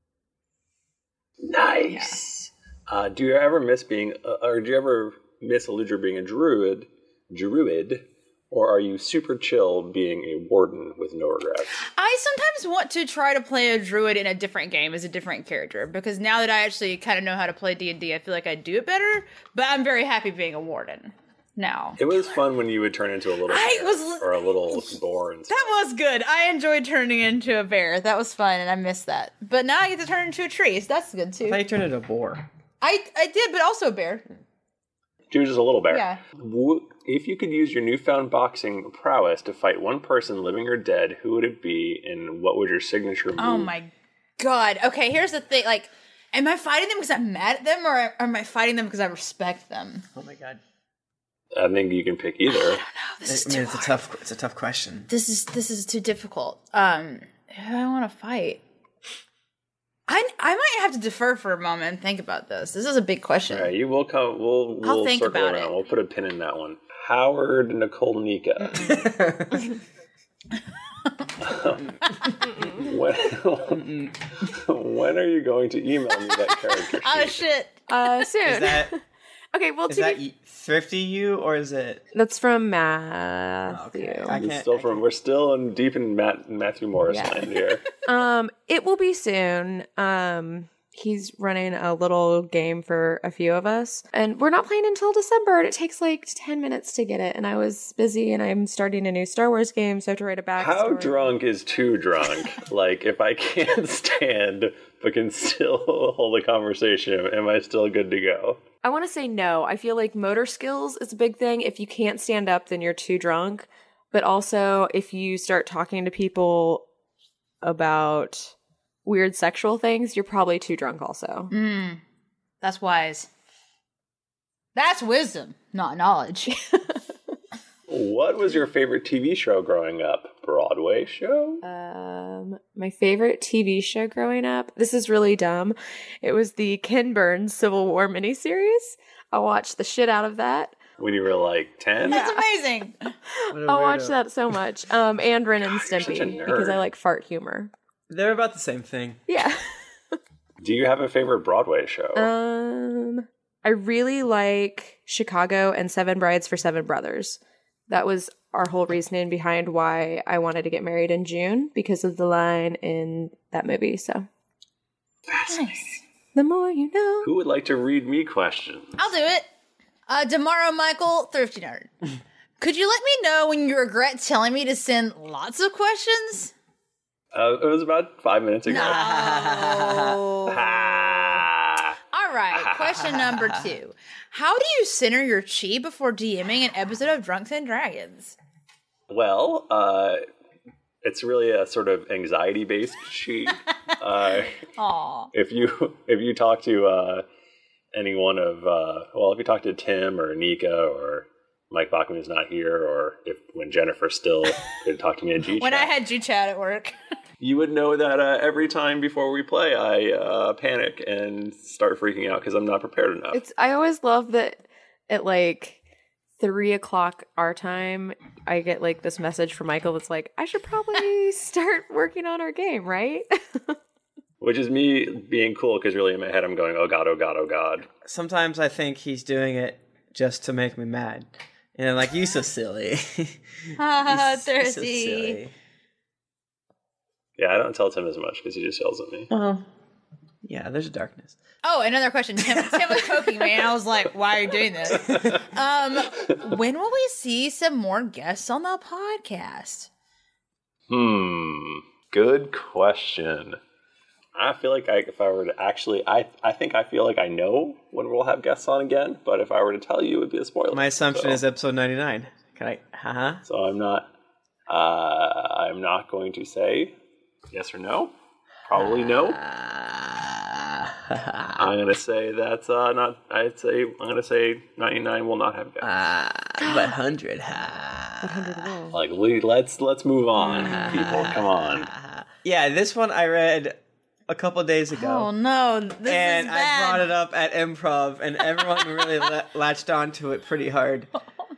Nice. Yeah. Do you ever miss Aludra being a druid? Or are you super chill being a warden with no regrets? I sometimes want to try to play a druid in a different game as a different character, because now that I actually kind of know how to play D&D, I feel like I do it better, but I'm very happy being a warden now. It was fun when you would turn into a little bear or a little boar. And stuff. That was good. I enjoyed turning into a bear. That was fun, and I missed that. But now I get to turn into a tree, so that's good, too. I thought you turned into a boar. I did, but also a bear. She was just a little bear. Yeah. If you could use your newfound boxing prowess to fight one person, living or dead, who would it be, and what would your signature move? Oh my god. Okay, here's the thing. Am I fighting them because I'm mad at them, or am I fighting them because I respect them? Oh my god. I think you can pick either. I don't know. This is too hard. It's a tough question. This is too difficult. Who do I want to fight? I might have to defer for a moment and think about this. This is a big question. All right, you will come. We'll think circle about around. it. We'll put a pin in that one. Howard Nicole Nika. When are you going to email me that character sheet? Oh shit! Soon. Is that Okay, well, is that Thrifty you or is it? that's from Matthew. Okay. I It's can't. still from. We're still deep in Matthew Morris land here. It will be soon. He's running a little game for a few of us, and we're not playing until December, and it takes like 10 minutes to get it, and I was busy, and I'm starting a new Star Wars game, so I have to write a backstory. How drunk is too drunk? Like, if I can't stand but can still hold a conversation, am I still good to go? I want to say no. I feel like motor skills is a big thing. If you can't stand up, then you're too drunk. But also, if you start talking to people about weird sexual things, you're probably too drunk also. That's wise. That's wisdom, not knowledge. What was your favorite TV show growing up? Broadway show? My favorite TV show growing up, this is really dumb. It was the Ken Burns Civil War miniseries. I watched the shit out of that. When you were like 10? That's amazing. I watched that so much. And Ren and such a Stimpy, nerd. because I like fart humor. They're about the same thing. Yeah. Do you have a favorite Broadway show? I really like Chicago and Seven Brides for Seven Brothers. That was our whole reasoning behind why I wanted to get married in June, because of the line in that movie. So, Nice. the more you know. Who would like to read me questions? I'll do it. Tomorrow, Michael, Thrifty Nerd. Could you let me know when you regret telling me to send lots of questions? It was about 5 minutes ago. No. Ah. All right, question number 2. How do you center your chi before DMing an episode of Drunks and Dragons? Well, it's really a sort of anxiety-based sheet. Aw. If you talk to any one of if you talk to Tim or Nika or Mike Bachman is not here, or when Jennifer still could talk to me in G-Chat, When I had G-Chat at work. you would know that every time before we play, I panic and start freaking out because I'm not prepared enough. I always love that at like 3:00 our time, I get like this message from Michael that's like, I should probably start working on our game, right? Which is me being cool because really in my head I'm going, oh god, oh god, oh god. Sometimes I think he's doing it just to make me mad. And I'm like, you so silly. Haha, You're so thirsty. silly. Yeah, I don't tell Tim as much because he just yells at me. Yeah, there's darkness. Oh, another question. Tim was poking me, and I was like, why are you doing this? When will we see some more guests on the podcast? Good question. I feel like if I were to actually, I feel like I know when we'll have guests on again, but if I were to tell you, it would be a spoiler. My assumption is episode 99. Can I? So I'm not going to say yes or no. Probably no. I'm gonna say that's not. I'm gonna say 99 will not have guests. But 100. Like let's move on, people. Come on. Yeah, this one I read a couple days ago. Oh no, this And is I bad. brought it up at improv, and everyone really latched onto it pretty hard.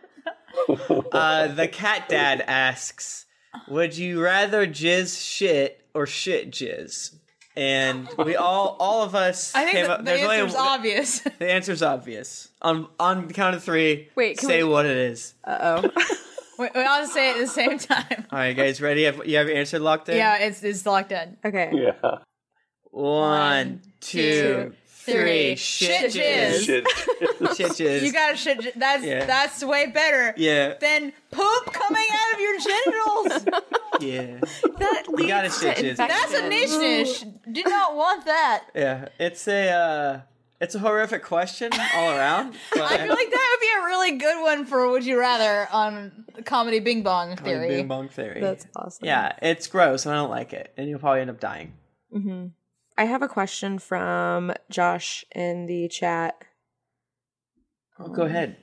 The cat dad asks, would you rather jizz shit or shit jizz? And we all of us I think came the up. There's only answer's obvious. The answer's obvious. On the count of 3, Wait, can say we- what it is. Uh-oh. Wait, I'll just say it at the same time. All right, guys, ready? You have your answer locked in? Yeah, it's locked in. Okay. Yeah. 1, 2, 3. Shit jizz. Shit. Shit jizz. You got shit. That's way better. Yeah. Than poop coming out of your genitals. Yeah. That leads gotta to shit jizz. infection. That's a niche. Do not want that. Yeah. It's a horrific question all around. But I feel like that would be a really good one for Would You Rather on Comedy Bing Bong Theory. Bing Bong Theory. That's awesome. Yeah, it's gross and I don't like it. And you'll probably end up dying. Mm-hmm. I have a question from Josh in the chat. Go ahead.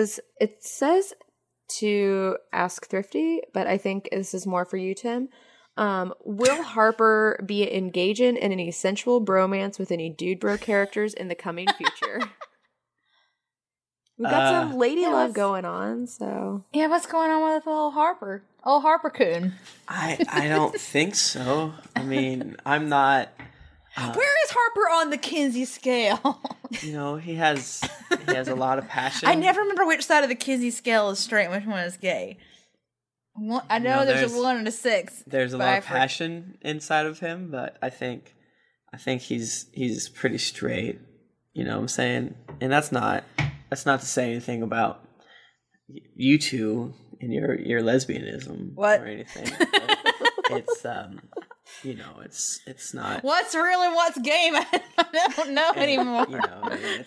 It says to ask Thrifty, but I think this is more for you, Tim. Will Harper be engaging in any sensual bromance with any dude bro characters in the coming future? We got some lady love going on, so Yeah, what's going on with old Harper? Old Harper Coon. I don't think so. I mean, I'm not. Where is Harper on the Kinsey scale? You know, he has a lot of passion. I never remember which side of the Kinsey scale is straight and which one is gay. I know there's a 1 and a 6. There's a lot of passion inside of him, but I think he's pretty straight. You know what I'm saying? And that's not to say anything about you two and your lesbianism or anything. It's you know, it's not. What's real and what's game? I don't know anymore. You know, I mean,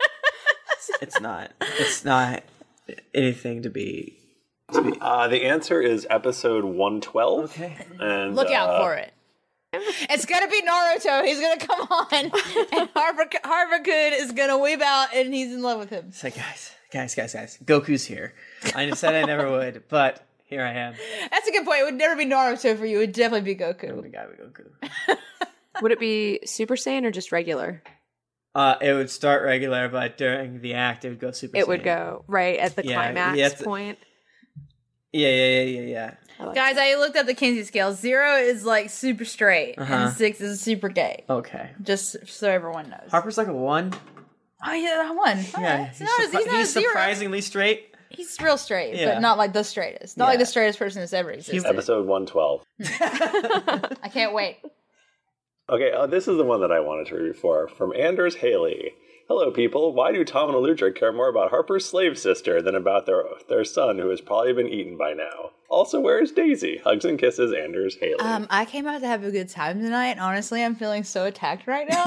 it's not anything to be. The answer is episode 112. Okay. And look out for it. It's gonna be Naruto. He's gonna come on, and Harper-kun is gonna weep out, and he's in love with him. It's like, guys, Goku's here. I just said I never would, but here I am. That's a good point. It would never be Naruto for you. It would definitely be Goku. It would be Goku. Would it be Super Saiyan or just regular? It would start regular, but during the act, it would go Super Saiyan. It would go right at the climax point. Yeah. Guys, I looked up the Kinsey scale. 0 is like super straight, and 6 is super gay. Okay. Just so everyone knows. Harper's like a 1. Oh yeah, 1. Yeah, He's not surprisingly straight. He's real straight, but not like the straightest. Not like the straightest person that's ever existed. Episode 112. I can't wait. Okay, this is the one that I wanted to read before. From Anders Haley. Hello, people. Why do Tom and Aludra care more about Harper's slave sister than about their son, who has probably been eaten by now? Also, where is Daisy? Hugs and kisses, Anders Haley. I came out to have a good time tonight, and honestly, I'm feeling so attacked right now.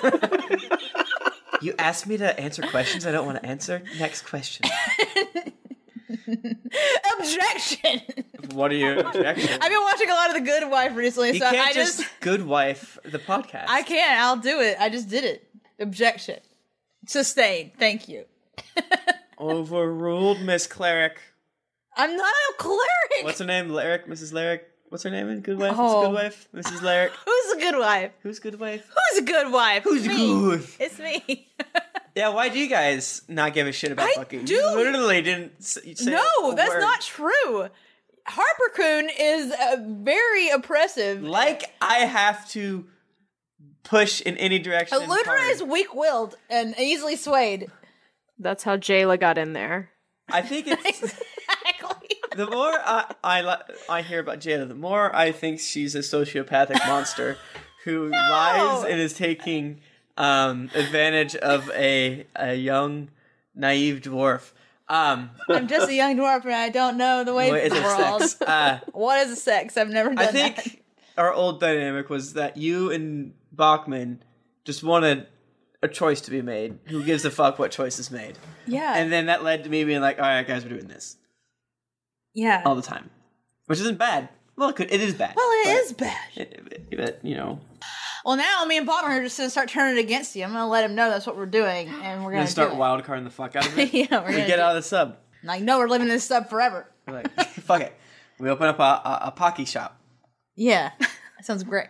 You asked me to answer questions I don't want to answer? Next question. Objection! What are your objections? I've been watching a lot of The Good Wife recently, You so can't I just Good Wife the podcast. I can. I'll do it. I just did it. Objection. Sustained. Thank you. Overruled, Miss Cleric. I'm not a cleric. What's her name? Lyric? Mrs. Lyric? What's her name in Good Wife? Oh. What's Good Wife? Mrs. Lyric? Who's a good wife? Who's Good Wife? Who's a good wife? Who's It's a me. good wife? It's me. Yeah, why do you guys not give a shit about fucking? do. You literally didn't say No, a that's word. not true. Harper-kun is very oppressive. Like I have to push in any direction. Aludra is weak-willed and easily swayed. That's how Jayla got in there. I think it's the more I hear about Jayla, the more I think she's a sociopathic monster who lies and is taking advantage of a young, naive dwarf. I'm just a young dwarf and I don't know the ways of the world. Sex? What is a sex? I've never done I think our old dynamic was that you and Bachman just wanted a choice to be made. Who gives a fuck what choice is made? Yeah. And then that led to me being like, all right, guys, we're doing this. Yeah. All the time. Which isn't bad. Well, it is bad. Well, it is bad. But, you know. Well, now me and Bachman are just going to start turning it against you. I'm going to let him know that's what we're doing, and we're going to start do it. wildcarding the fuck out of it. Yeah, we're we gonna get do out of the sub. Like, no, we're living in this sub forever. We're like, fuck it. We open up a Pocky shop. Yeah. That sounds great.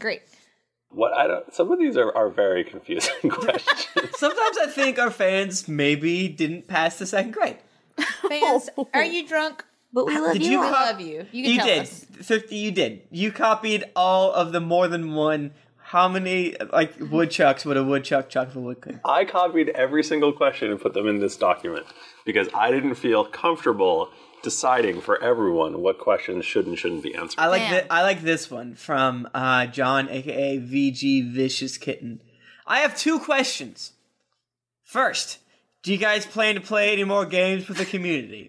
Some of these are very confusing questions. Sometimes I think our fans maybe didn't pass the second grade. Fans, are you drunk? But we love Did We you love you. You can tell did. us. 50, you did. You copied all of the more than one. How many, like, woodchucks would a woodchuck chuck if a woodchuck? I copied every single question and put them in this document because I didn't feel comfortable deciding for everyone what questions should and shouldn't be answered. I like this one from John, aka VG Vicious Kitten. I have 2 questions. First, do you guys plan to play any more games with the community?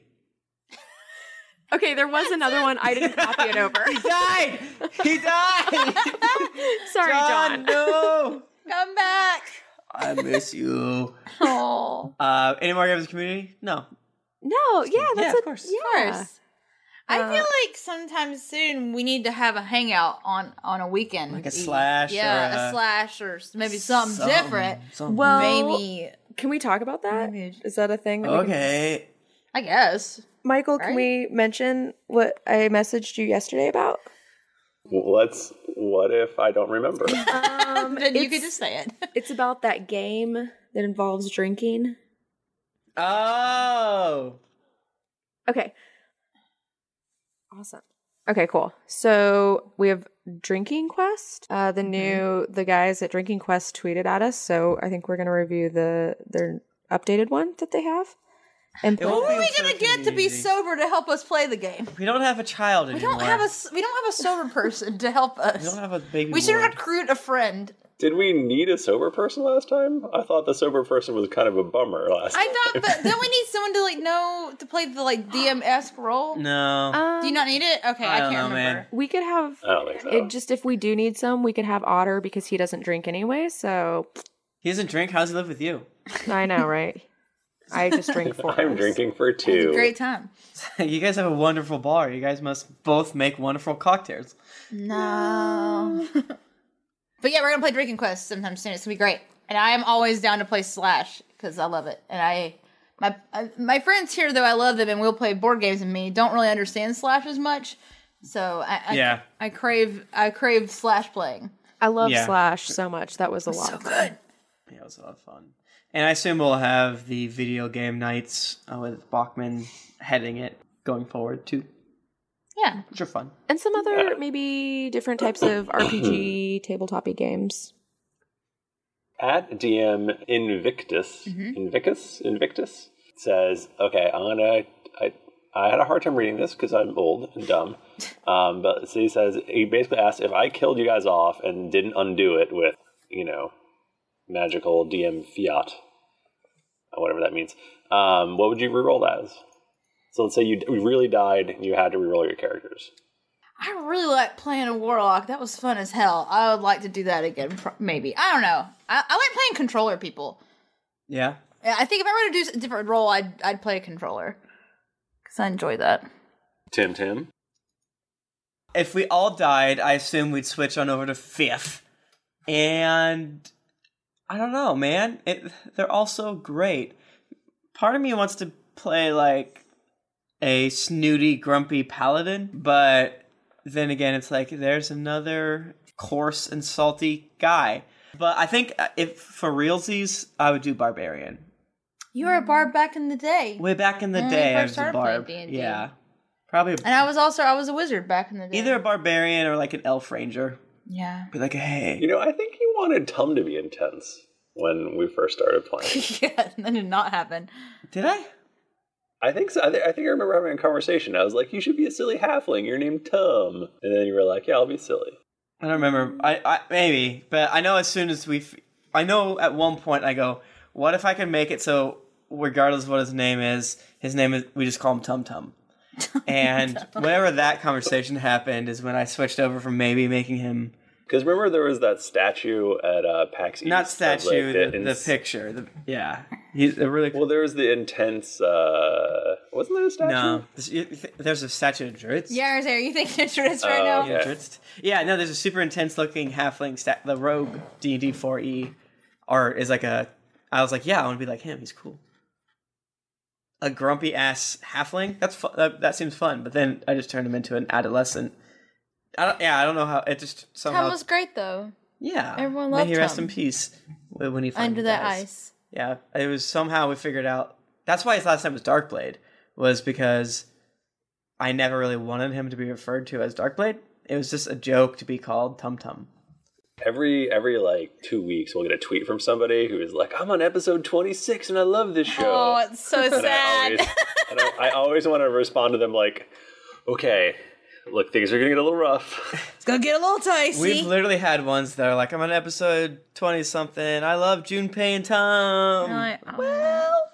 Okay, there was another one. I didn't copy it over. He died! He died! Sorry, John. No! Come back. I miss you. Oh. Any more games with the community? No. No, yeah, that's of course. Of course. I feel like sometime soon we need to have a hangout on a weekend. Like a slash Yeah, or a slash or maybe something different. Well, Maybe. Can we talk about that? Maybe. Is that a thing? That we can- Okay. I guess. Michael, Right? can we mention what I messaged you yesterday about? What if I don't remember? Then you could just say it. It's about that game that involves drinking. Oh. Okay. Awesome. Okay, cool. So we have Drinking Quest. The guys at Drinking Quest tweeted at us, so I think we're gonna review their updated one that they have. And Who are we gonna get to be sober to help us play the game? We don't have a child We anymore. don't have a sober person to help us. We don't have a baby. We should board. recruit a friend. Did we need a sober person last time? I thought the sober person was kind of a bummer last time. I thought, but don't we need someone to know to play the DM-esque role? No. Do you not need it? Okay, I can't remember. Man. We could have. I don't think so. It just if we do need some, we could have Otter because he doesn't drink anyway. So He doesn't drink. How's he live with you? I know, right? I just drink 4 I'm drinking for It's a 2. great time. You guys have a wonderful bar. You guys must both make wonderful cocktails. No. But yeah, we're gonna play Drinking Quest sometime soon. It's gonna be great, and I am always down to play Slash because I love it. And my friends here, though I love them and we'll play board games with me, don't really understand Slash as much. So I crave Slash playing. I love Slash so much. That was a lot. So good. Yeah, it was a lot of fun. And I assume we'll have the video game nights with Bachman heading it going forward too. Yeah. Which are fun. And some other maybe different types of RPG tabletop-y games. At DM Invictus, Invictus says, okay, I had a hard time reading this because I'm old and dumb. But so he basically asked if I killed you guys off and didn't undo it with, magical DM fiat, whatever that means. What would you reroll as? So let's say you really died and you had to reroll your characters. I really like playing a warlock. That was fun as hell. I would like to do that again, maybe. I don't know. I like playing controller people. Yeah. I think if I were to do a different role, I'd play a controller. Because I enjoy that. Tim? If we all died, I assume we'd switch on over to 5th. And I don't know, man. They're all so great. Part of me wants to play like a snooty, grumpy paladin, but then again, it's like there's another coarse and salty guy. But I think if for realsies, I would do barbarian. You were a barb back in the day. Way back in the When day, we I first was a started playing barb. D&D. Yeah, probably. And I was a wizard back in the day. Either a barbarian or like an elf ranger. Yeah. Be like, hey. I think you wanted Tum to be intense when we first started playing. Yeah, that did not happen. Did I? I think so. I think I remember having a conversation. I was like, you should be a silly halfling. You're named Tum. And then you were like, yeah, I'll be silly. I don't remember. I maybe, but I know as soon as I know at one point I go, what if I could make it so regardless of what his name is, we just call him Tum Tum. And whenever that conversation happened is when I switched over from maybe making him. Because remember there was that statue at PAX East. Not statue, the picture. He's a really. Well, there was the intense. Wasn't there a statue? No, there's a statue of Dritz. Yeah, are you thinking of Dritz right now? Yeah, Dritz. Yeah, no, there's a super intense looking halfling the rogue D&D 4E art is like a. I was like, yeah, I want to be like him. He's cool. A grumpy ass halfling. That's that seems fun. But then I just turned him into an adolescent. I don't know how it just somehow. Tom was great though. Yeah, everyone loved him. May he rest in peace when he finally under that dies. ice. Yeah, it was somehow we figured out. That's why his last name was Darkblade, was because I never really wanted him to be referred to as Darkblade. It was just a joke to be called Tum Tum. Every like 2 weeks, we'll get a tweet from somebody who is like, "I'm on episode 26 and I love this show." Oh, it's so sad. I always want to respond to them like, "Okay, look, things are gonna get a little rough. It's gonna get a little dicey." We've literally had ones that are like, "I'm on episode 20 something. I love Junpei and Tom." Well,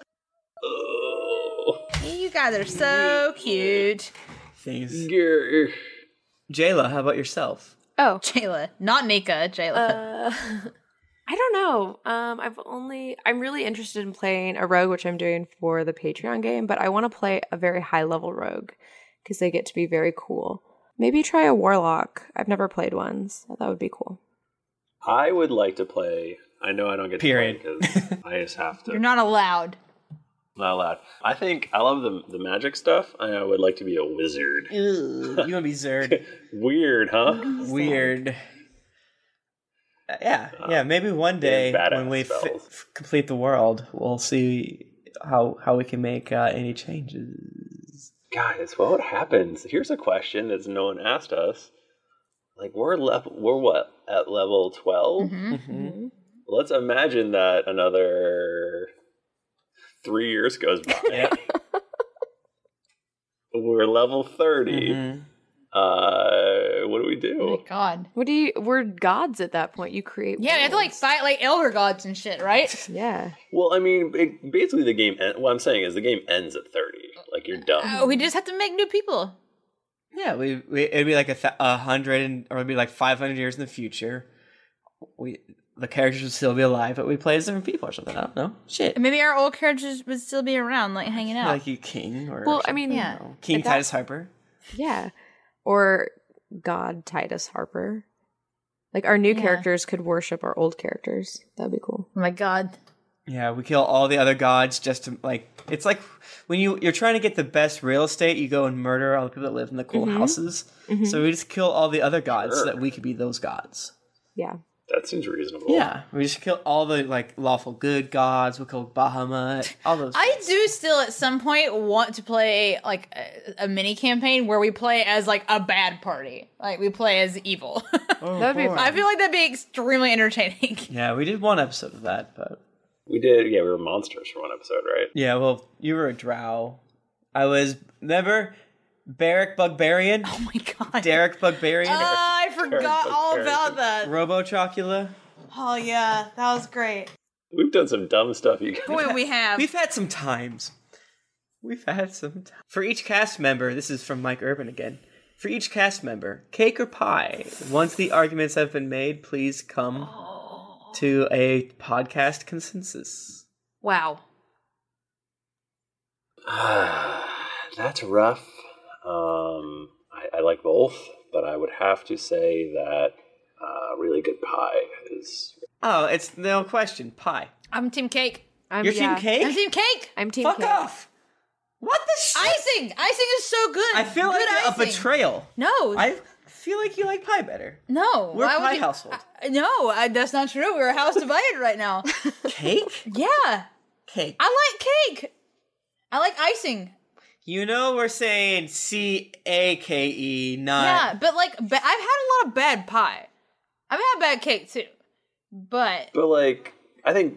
you guys are so cute. Things. Jayla, how about yourself? Oh, Jayla, not Nika. Jayla. I don't know. I'm really interested in playing a rogue, which I'm doing for the Patreon game, but I want to play a very high level rogue because they get to be very cool. Maybe try a warlock. I've never played one, so that would be cool. I would like to play. I know I don't get to play because I just have to. You're not allowed. Not allowed. I think I love the magic stuff. I would like to be a wizard. Ew, you want to be Zerd. Weird, huh? Weird. Yeah. Maybe one day when we complete the world, we'll see how we can make any changes. Guys, what happens? Here's a question that no one asked us. Like we're what at level 12? Mm-hmm. Let's imagine that another 3 years goes by. Yep. We're level 30. Mm-hmm. What do we do? Oh my God. We're gods at that point. You create Yeah, we have to like fight like elder gods and shit, right? Yeah. Well, I mean, basically the game. What I'm saying is the game ends at 30. Like you're done. We just have to make new people. Yeah, it'd be like 100 or it'd be like 500 years in the future. The characters would still be alive, but we play as different people or something. I don't know. Shit. Maybe our old characters would still be around, like hanging out. Like you King or Well, I something. mean, Yeah. King Titus Harper. Yeah. Or God Titus Harper. Like our new characters could worship our old characters. That'd be cool. Oh my God. Yeah, we kill all the other gods just to like. It's like when you're trying to get the best real estate, you go and murder all the people that live in the cool houses. Mm-hmm. So we just kill all the other gods so that we could be those gods. Yeah. That seems reasonable. Yeah, we just kill all the like lawful good gods. We'll kill Bahamut. All those. I do still at some point want to play like a mini campaign where we play as like a bad party. Like we play as evil. That'd be fun. I feel like that'd be extremely entertaining. Yeah, we did one episode of that, but We did. Yeah, we were monsters for one episode, right? yeah. Well, you were a drow. I was never Barrack Bugbarian. Oh my God. Derek Bugbarian. I forgot all about that. Robo Chocula. Oh yeah, that was great. We've done some dumb stuff, you guys. Boy, we have. We've had some times. For each cast member, this is from Mike Urban again. For each cast member, cake or pie? Once the arguments have been made, please come to a podcast consensus. Wow. That's rough. I like both, but I would have to say that really good pie is. Oh, it's no question. Pie. I'm Team Cake. You're Team Cake? I'm Team Cake. I'm Team Fuck Cake. off. What the shit? Icing. Icing is so good. I feel good like a icing. betrayal. No. I feel like you like pie better. No. We're a why would pie you- household. No, that's not true. We're a house divided right now. Cake? Yeah. Cake. I like cake. I like icing. You know we're saying C-A-K-E, not... Yeah, but like, I've had a lot of bad pie. I've had bad cake too. But like, I think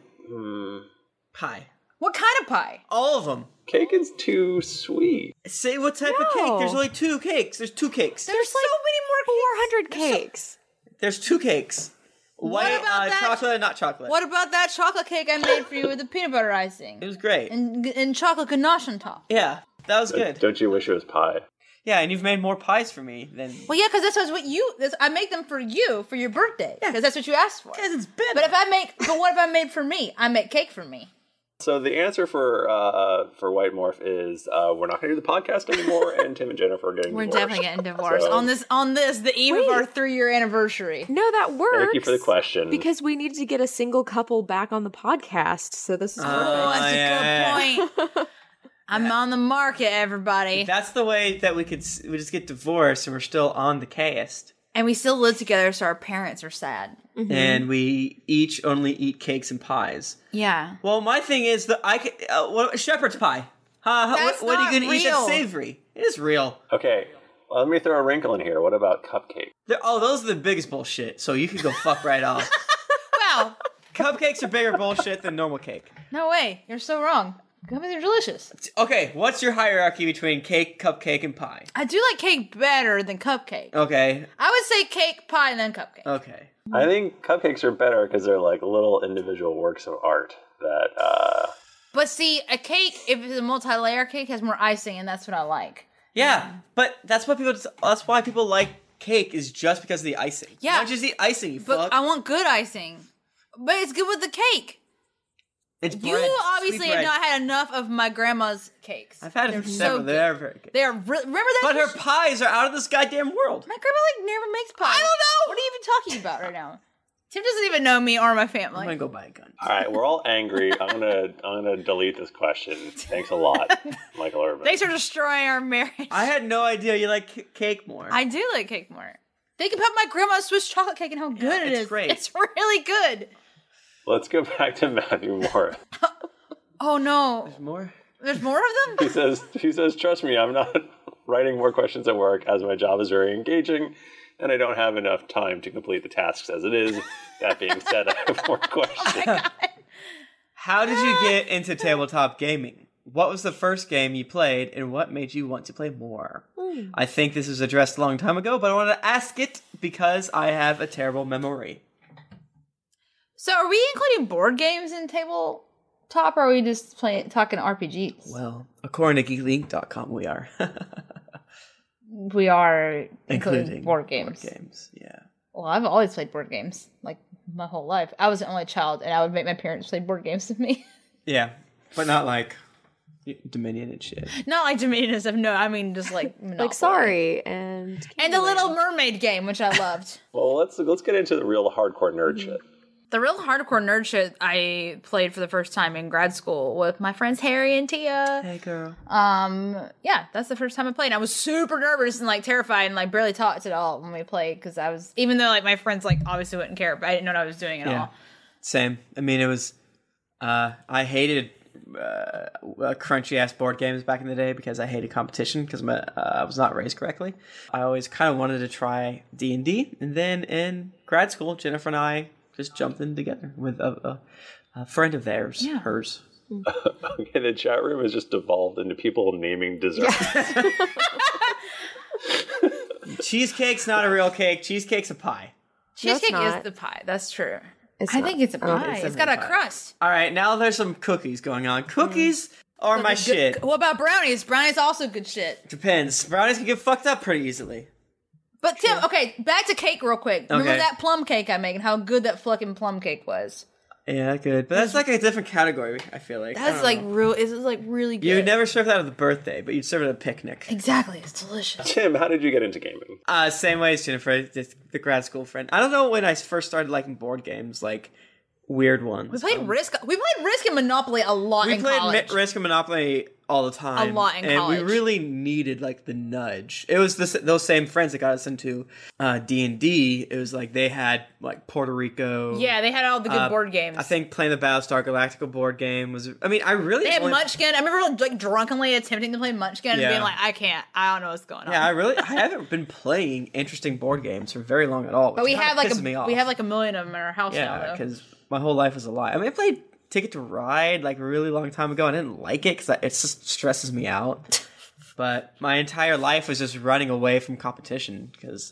Pie. what kind of pie? All of them. cake is too sweet. Say what type of cake. There's only two cakes. There's two cakes. There's so many more 400 cakes. There's two cakes. White, about that? chocolate and not chocolate. What about that chocolate cake I made for you with the peanut butter icing? It was great. And chocolate ganache on top. Yeah, that was good. Don't you wish it was pie? Yeah, and you've made more pies for me than... Well, yeah, because I make them for you for your birthday. Because that's what you asked for. Because it's better. But what if I made for me? I make cake for me. So the answer for White Morph is we're not going to do the podcast anymore, and Tim and Jennifer are getting We're divorced. definitely getting divorced So- on this the eve of our 3-year anniversary. No, that works. Thank you for the question. Because we needed to get a single couple back on the podcast, so this is perfect. That's a good point. I'm on the market, everybody. That's the way that we just get divorced and we're still on the cast. And we still live together, so our parents are sad. Mm-hmm. And we each only eat cakes and pies. Yeah. Well, my thing is that shepherd's pie. That's what are not you going to eat that's real. savory? It is real. Okay, well, let me throw a wrinkle in here. What about cupcake? Those are the biggest bullshit. So you can go fuck right off. Wow. Cupcakes are bigger bullshit than normal cake. No way. You're so wrong. Cupcakes are delicious. Okay, what's your hierarchy between cake, cupcake, and pie? I do like cake better than cupcake. Okay. I would say cake, pie, and then cupcake. Okay. I think cupcakes are better because they're like little individual works of art that. But see, a cake, if it's a multi-layer cake, has more icing, and that's what I like. Yeah, but that's why people like cake is just because of the icing. Yeah. Not just the icing, you But fuck. I want good icing. But it's good with the cake. It's You bread, obviously sweet have bread. not had enough of my grandma's cakes. I've had it They're for so several. good. They're very good. They are remember that? But her pies are out of this goddamn world. My grandma like never makes pie. I don't know. What are you even talking about right now? Tim doesn't even know me or my I'm family. gonna go buy a gun. All right, we're all angry. I'm gonna delete this question. Thanks a lot, Michael Irvin. Thanks for destroying our marriage. I had no idea you like cake more. I do like cake more. Think about my grandma's Swiss chocolate cake and how good it it's is. great. It's really good. Let's go back to Matthew Moore. Oh no. There's more? There's more of them? He says, trust me, I'm not writing more questions at work as my job is very engaging and I don't have enough time to complete the tasks as it is. That being said, I have more questions. How did you get into tabletop gaming? What was the first game you played, and what made you want to play more? I think this was addressed a long time ago, but I wanted to ask it because I have a terrible memory. So are we including board games in tabletop, or are we just talking RPGs? Well, according to geeklink.com, we are. We are including board games. Board games, yeah. Well, I've always played board games, like, my whole life. I was the only child, and I would make my parents play board games with me. Yeah, but not like Dominion and shit. Not like Dominion and stuff, no, I mean just like Monopoly. Like Sorry and the Little Mermaid game, which I loved. Well, let's get into the real hardcore nerd shit. The real hardcore nerd shit I played for the first time in grad school with my friends Harry and Tia. Hey, girl. Yeah, that's the first time I played. And I was super nervous and like terrified and like barely talked at all when we played because I was, even though like my friends like obviously wouldn't care, but I didn't know what I was doing at all. Same. I mean, it was. I hated crunchy ass board games back in the day because I hated competition because I was not raised correctly. I always kind of wanted to try D&D, and then in grad school, Jennifer and I just jumped in together with a friend of theirs, hers. Okay, the chat room has just devolved into people naming desserts. Cheesecake's not a real cake. Cheesecake's a pie. Cheesecake No, it's is the pie. That's true. It's I not. think it's a pie. It's got a crust. All right, now there's some cookies going on. Cookies are my shit. What about brownies? Brownies also good shit. Depends. Brownies can get fucked up pretty easily. But Tim, okay, back to cake real quick. Remember Okay. that plum cake I made and how good that fucking plum cake was? Yeah, good. But that's like a different category, I feel like. That's like real. It was like really good. You would never serve that at a birthday, but you'd serve it at a picnic. Exactly. It's delicious. Tim, how did you get into gaming? Same way as Jennifer, the grad school friend. I don't know when I first started liking board games, like weird ones. We played Risk. We played Risk and Monopoly a lot in college. We played Risk and Monopoly all the time. A lot in college. And we really needed like the nudge. It was those same friends that got us into D&D. It was like they had like Puerto Rico. Yeah, they had all the good board games. I think playing the Battlestar Galactica board game was. I mean, I really. They had Munchkin. I remember like drunkenly attempting to play Munchkin and Yeah. being like, I can't. I don't know what's going on. Yeah, I haven't been playing interesting board games for very long at all. But we have like me off. we have like a million of them in our house now. Yeah, Though. because my whole life was a lie. I mean, I played Ticket to Ride like a really long time ago. I didn't like it because it just stresses me out. But my entire life was just running away from competition because.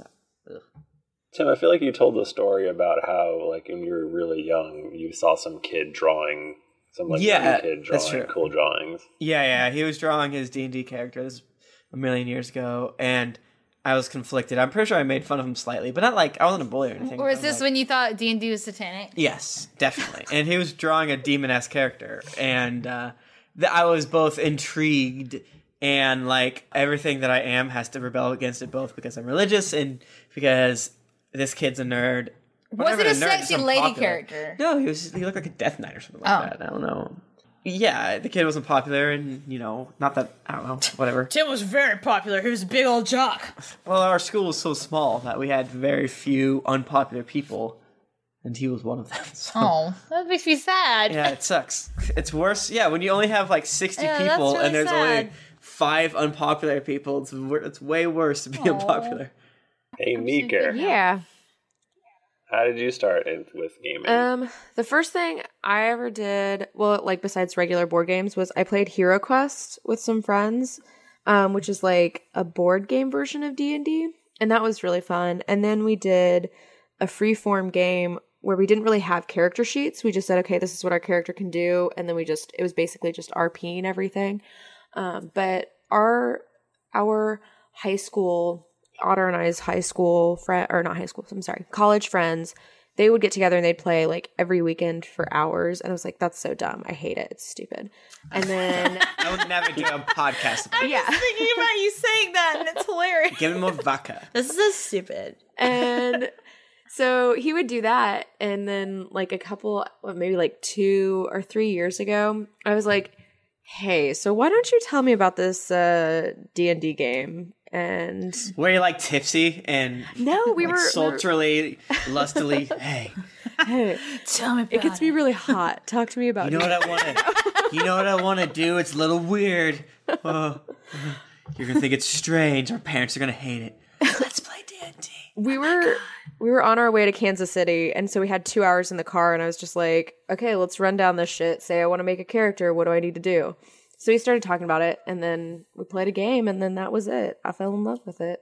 Tim, I feel like you told the story about how, like, when you were really young, you saw some kid drawing, some like young kid that's drawing true. cool drawings. Yeah, he was drawing his D&D character. This was a million years ago, and I was conflicted. I'm pretty sure I made fun of him slightly, but not like I wasn't a bully or anything. Or is I'm this like, when you thought D&D was satanic? Yes, definitely. And he was drawing a demon-esque character, and I was both intrigued and like everything that I am has to rebel against it, both because I'm religious and because this kid's a nerd. Was it a sexy lady character? No, he looked like a Death Knight or something like that. I don't know. Yeah, the kid wasn't popular, and not that, I don't know, whatever. Tim was very popular. He was a big old jock. Well, our school was so small that we had very few unpopular people, and he was one of them. So. Oh, that makes me sad. Yeah, it sucks. It's worse. Yeah, when you only have like 60 Yeah, that's people really and there's sad. only 5 unpopular people, it's way worse to be unpopular. Hey, Meeker, Yeah. how did you start with gaming? The first thing I ever did, well, like besides regular board games, was I played Hero Quest with some friends, which is like a board game version of D&D, and that was really fun. And then we did a freeform game where we didn't really have character sheets. We just said, okay, this is what our character can do, and then it was basically just RPing everything. But our high school, Otter and I's college friends, they would get together and they'd play like every weekend for hours. And I was like, that's so dumb. I hate it. It's stupid. And then I would never do a podcast about it. yeah. Thinking about you saying that, and it's hilarious. Give me more vodka. This is so stupid. And So he would do that, and then like a couple, maybe like 2 or 3 years ago, I was like, "Hey, so why don't you tell me about this D&D game?" And were you like tipsy and no, we like, were sultrily, lustily? Hey, tell me about it gets me really hot. Talk to me about you know what I want to. You know what I want to do? It's a little weird. You're gonna think it's strange. Our parents are gonna hate it. Let's play D&D. We were on our way to Kansas City, and so we had 2 hours in the car, and I was just like, okay, let's run down this shit. Say I want to make a character. What do I need to do? So we started talking about it, and then we played a game, and then that was it. I fell in love with it.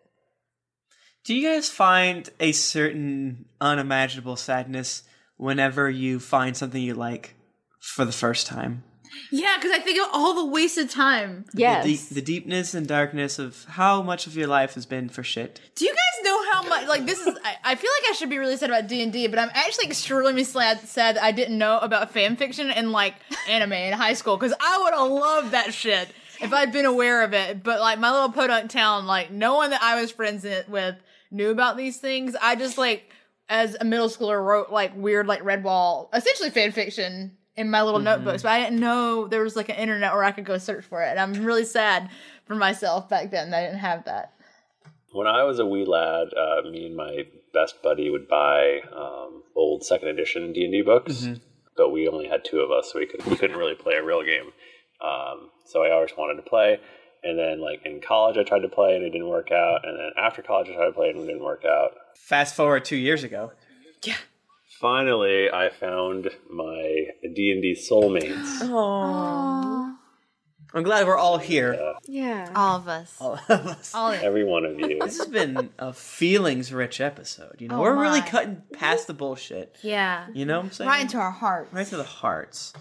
Do you guys find a certain unimaginable sadness whenever you find something you like for the first time? Yeah, because I think of all the wasted time. Yes. The deepness and darkness of how much of your life has been for shit. Do you guys know how much, like, this is, I feel like I should be really sad about D&D, but I'm actually extremely sad that I didn't know about fan fiction and, like, anime in high school, because I would have loved that shit if I'd been aware of it. But, like, my little podunk town, like, no one that I was friends with knew about these things. I just, like, as a middle schooler, wrote, like, weird, like, Redwall, essentially fan fiction in my little notebooks, but I didn't know there was, like, an internet where I could go search for it. And I'm really sad for myself back then that I didn't have that. When I was a wee lad, me and my best buddy would buy old second edition D&D books, but we only had 2 of us, so we couldn't really play a real game. So I always wanted to play, and then like in college I tried to play and it didn't work out, and then after college I tried to play and it didn't work out. Fast forward 2 years ago. Yeah. Finally, I found my D&D soulmates. Aww. I'm glad we're all here. Yeah. All of us. All of us. Every one of you. This has been a feelings-rich episode. You know, Oh, we're really my. cutting past the bullshit. Yeah. You know what I'm saying? Right into our hearts. Right to the hearts.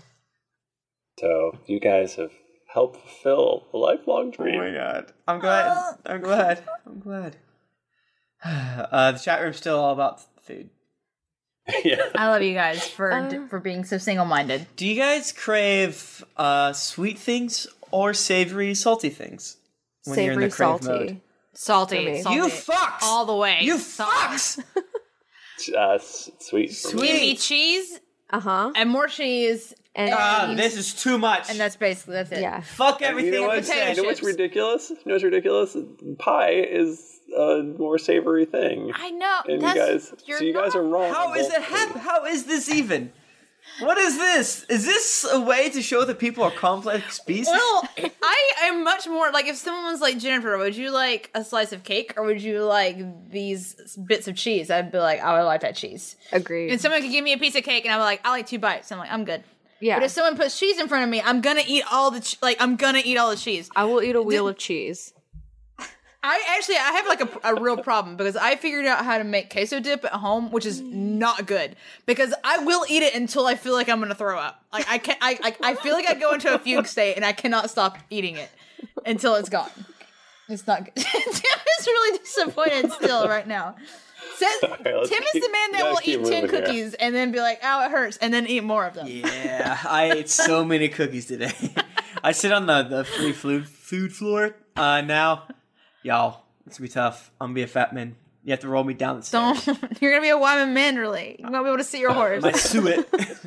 So you guys have helped fulfill a lifelong dream. Oh my god. I'm glad. I'm glad. I'm glad. The chat room's still all about food. Yeah. I love you guys for being so single-minded. Do you guys crave sweet things or savory, salty things when you're in the Savory, crave salty. mode? Salty. You fucks! All the way. You fucks! Sweet. For me. Give me cheese Uh-huh. and more cheese. And This is too much. And that's it. yeah. Fuck And everything. you know I what? said. You know what's ridiculous? Pie is a more savory thing. I know. And That's, you guys are wrong. How on is both it? things. How is this even? What is this? Is this a way to show that people are complex species? well, I am much more like if someone was like, Jennifer, would you like a slice of cake or would you like these bits of cheese? I'd be like, I would like that cheese. Agreed. And someone could give me a piece of cake and I'm like, I like 2 bites. I'm like, I'm good. Yeah. But if someone puts cheese in front of me, I'm gonna eat all the I'm gonna eat all the cheese. I will eat a wheel of cheese. I have like a real problem because I figured out how to make queso dip at home, which is not good because I will eat it until I feel like I'm gonna throw up. Like I can't. I feel like I go into a fugue state and I cannot stop eating it until it's gone. It's not good. Tim is really disappointed still right now. Tim is the man that will eat 10 cookies and then be like, "Ow, it hurts," and then eat more of them. Yeah, I ate so many cookies today. I sit on the free food floor now. Y'all, it's gonna be tough. I'm gonna be a fat man. You have to roll me down the stairs. You're gonna be a Wyman Manderley. You're gonna be able to see your horse. My suet.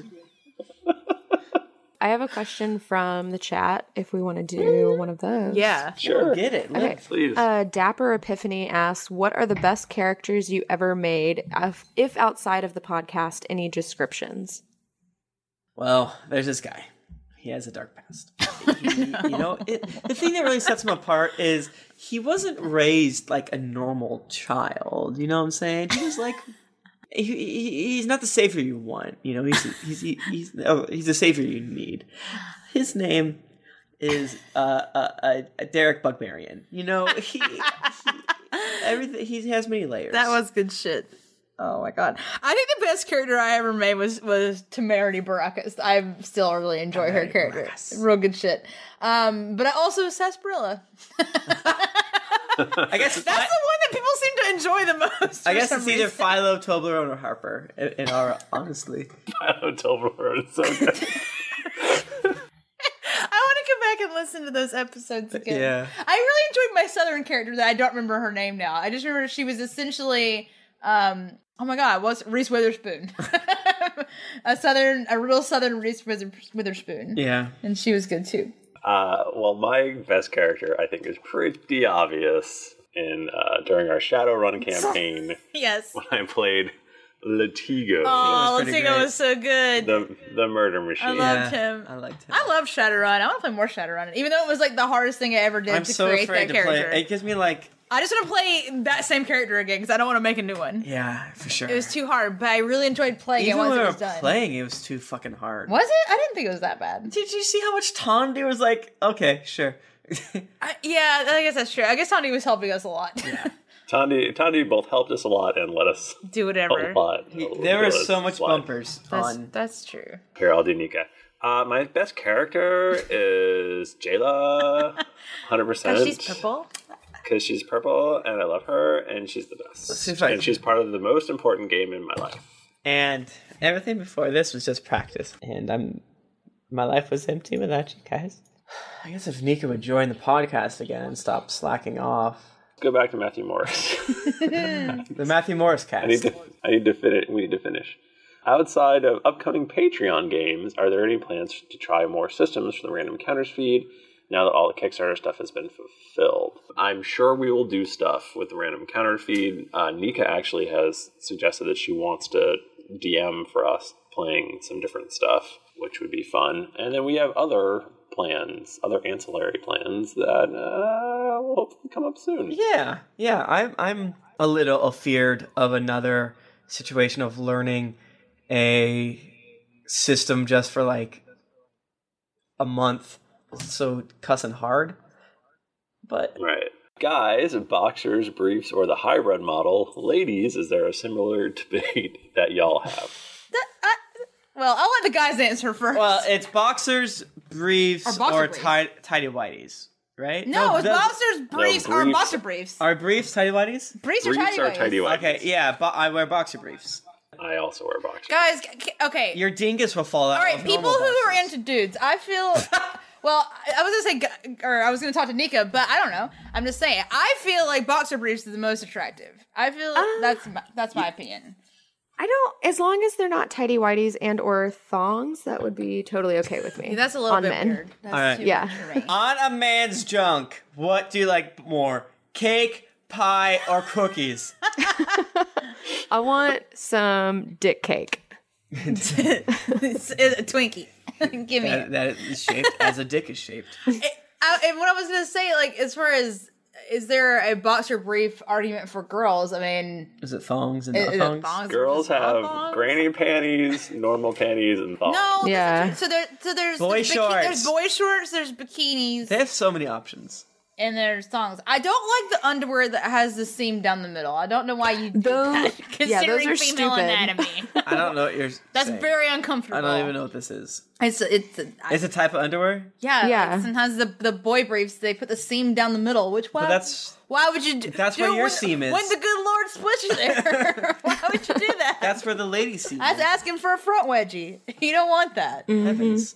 I have a question from the chat if we want to do one of those. Yeah. Sure. Get it. Okay. Please. Dapper Epiphany asks, what are the best characters you ever made, if outside of the podcast, any descriptions? Well, there's this guy. He has a dark past. The thing that really sets him apart is he wasn't raised like a normal child. You know what I'm saying? He was like, he's not the savior you want. You know, he's the savior you need. His name is Derek Bugmarian. You know, everything. He has many layers. That was good shit. Oh my god. I think the best character I ever made was Temerity Baracus. I still really enjoy her character. Real good shit. But I also Sarsaparilla. I guess that's the one that people seem to enjoy the most. I guess it's either Philo, Toblerone, or Harper. In our honestly, Philo, Toblerone is so good. I want to come back and listen to those episodes again. Yeah. I really enjoyed my Southern character that I don't remember her name now. I just remember she was essentially Oh my God, what's Reese Witherspoon? a real southern Reese Witherspoon. Yeah. And she was good too. Well, my best character, I think, is pretty obvious in during our Shadowrun campaign. Yes. When I played Latigo. Oh, Latigo was so good. The murder machine. I loved him. I liked him. I love Shadowrun. I want to play more Shadowrun. Even though it was like the hardest thing I ever did I'm to so create afraid that to character. play. It gives me like. I just want to play that same character again because I don't want to make a new one. Yeah, for sure. It was too hard, but I really enjoyed playing Even it once when it we was were done. playing, it was too fucking hard. Was it? I didn't think it was that bad. Did you see how much Tondi was like? Okay, sure. Yeah, I guess that's true. I guess Tondi was helping us a lot. Yeah. Tondi both helped us a lot and let us do whatever. A lot. There were so much bumpers on. That's true. Here, I'll do Nika. My best character is Jayla, 100%. Because she's purple? Because she's purple, and I love her, and she's the best. And she's part of the most important game in my life. And everything before this was just practice. And my life was empty without you guys. I guess if Nika would join the podcast again and stop slacking off. Go back to Matthew Morris. The Matthew Morris cast. I need to finish. We need to finish. Outside of upcoming Patreon games, are there any plans to try more systems for the Random Encounters feed now that all the Kickstarter stuff has been fulfilled? I'm sure we will do stuff with the Random Encounter feed. Nika actually has suggested that she wants to DM for us playing some different stuff, which would be fun. And then we have other plans, other ancillary plans that will hopefully come up soon. Yeah. I'm a little afeared of another situation of learning a system just for like a month, so cussing hard. But right, guys, boxers, briefs, or the hybrid model. Ladies, is there a similar debate that y'all have? Well, I'll let the guys answer first. Well, it's boxers, briefs, or tidy whities, right? No, it's boxers, briefs, or boxer briefs. Are briefs tidy whities? Briefs are tidy whities. Okay, yeah, I wear boxer briefs. I also wear boxers. Guys, okay. Your dingus will fall out. All right, people who are into dudes, I feel. Well, I was gonna talk to Nika, but I don't know. I'm just saying. I feel like boxer briefs is the most attractive. I feel that's my opinion. I don't. As long as they're not tidy whities and or thongs, that would be totally okay with me. That's a little bit men. weird. That's all right. too much for me. On a man's junk, what do you like more? Cake, pie, or cookies? I want some dick cake. It's a Twinkie. Give me it. That is shaped as a dick is shaped. And what I was gonna say, like, as far as is there a boxer brief argument for girls? I mean, is it thongs and not thongs? Girls have granny panties, normal panties, and thongs. No, yeah. So there's boy shorts. There's boy shorts. There's bikinis. They have so many options. And there's thongs. I don't like the underwear that has the seam down the middle. I don't know why you do that. Considering those are female stupid. anatomy. I don't know what you're That's saying. very uncomfortable. I don't even know what this is. It's a type of underwear? Yeah. Yeah. Like sometimes the boy briefs, they put the seam down the middle, which why? But that's why would you do that's where your seam is. When the good Lord splits you there. Why would you do that? That's where the lady seam That's is. asking for a front wedgie. You don't want that. Heavens.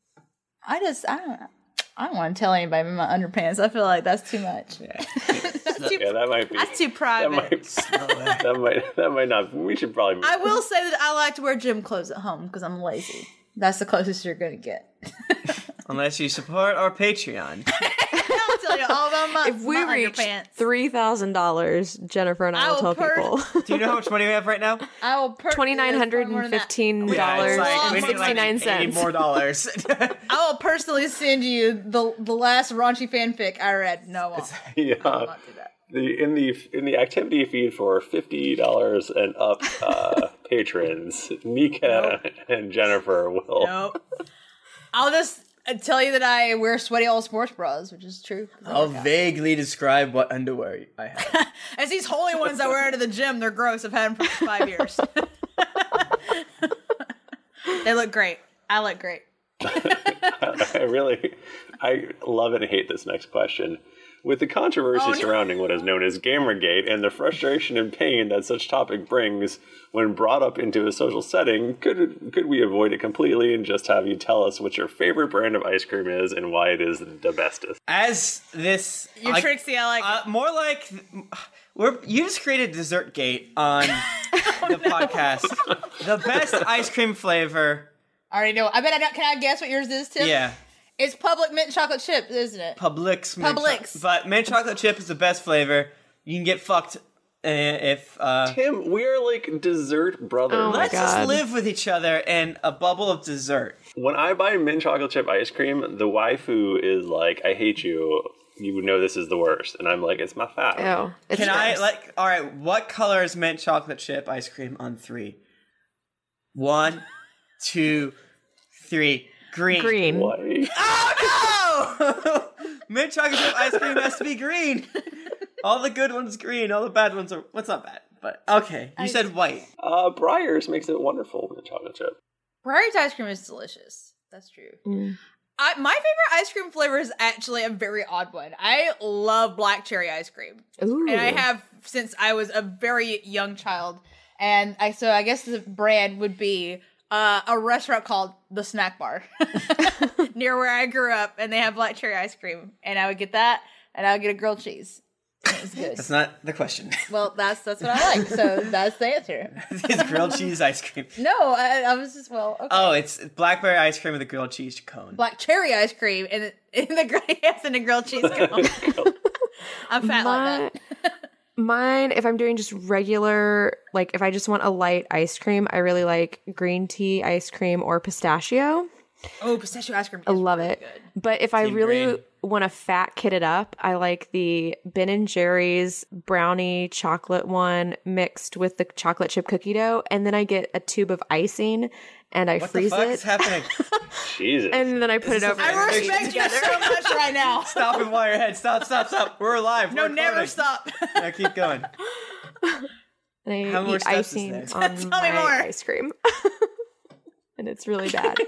I don't want to tell anybody about my underpants. I feel like that's too much. Yeah, that might be. That's too private. That might not. We should probably. I will say that I like to wear gym clothes at home because I'm lazy. That's the closest you're gonna get. Unless you support our Patreon. I'll tell you all about my If we my reach underpants. $3,000, Jennifer and I will tell people. Do you know how much money we have right now? I will $2,915 we need like $80 more dollars. I will personally send you the last raunchy fanfic I read. No, I won't. Yeah. I will not do that. In the activity feed for $50 and up patrons, Nika and Jennifer will. Nope. I'll just tell you that I wear sweaty old sports bras, which is true. I'll vaguely describe what underwear I have. As these holy ones I wear to the gym, they're gross. I've had them for 5 years. They look great. I look great. I love and hate this next question. With the controversy surrounding what is known as Gamergate and the frustration and pain that such topic brings when brought up into a social setting, could we avoid it completely and just have you tell us what your favorite brand of ice cream is and why it is the bestest? As this... You're Trixie, I like more like... You just created Dessertgate on the podcast. The best ice cream flavor... I already know. Can I guess what yours is, Tim? Yeah. It's Publix mint chocolate chip, isn't it? Publix. But mint chocolate chip is the best flavor. You can get fucked if... Tim, we are like dessert brothers. Oh Let's just live with each other in a bubble of dessert. When I buy mint chocolate chip ice cream, the waifu is like, I hate you. You know this is the worst. And I'm like, it's my fat. Ew. It's Can I, gross. like... All right, what color is mint chocolate chip ice cream on 3? 1, 2, 3. Green. White. Oh no! Mint chocolate chip ice cream has to be green. All the good ones green. All the bad ones are... What's not bad? But okay, you said white. Breyers makes it wonderful mint chocolate chip. Breyer's ice cream is delicious. That's true. My favorite ice cream flavor is actually a very odd one. I love black cherry ice cream. Ooh. And I have since I was a very young child. And I guess the brand would be a restaurant called The Snack Bar near where I grew up, and they have black cherry ice cream. And I would get that, and I would get a grilled cheese. It was good. That's not the question. Well, that's what I like, so that's the answer. It's grilled cheese ice cream. No, I was just, okay. Oh, it's blackberry ice cream with a grilled cheese cone. Black cherry ice cream and in the grilled cheese cone. I'm fat like that. Mine, if I'm doing just regular, like if I just want a light ice cream, I really like green tea ice cream or pistachio. Oh, pistachio ice cream. I love it. Good. But if I really want to fat kid it up, I like the Ben & Jerry's brownie chocolate one mixed with the chocolate chip cookie dough. And then I get a tube of icing and I freeze What the fuck it. is happening? Jesus. And then I put it over. I respect you so much right now. Stop and wire your head. Stop. We're alive. No, We're never recording. stop. Yeah, keep going. And I How more eat steps is icing there? on Tell me my more. ice cream. And it's really bad.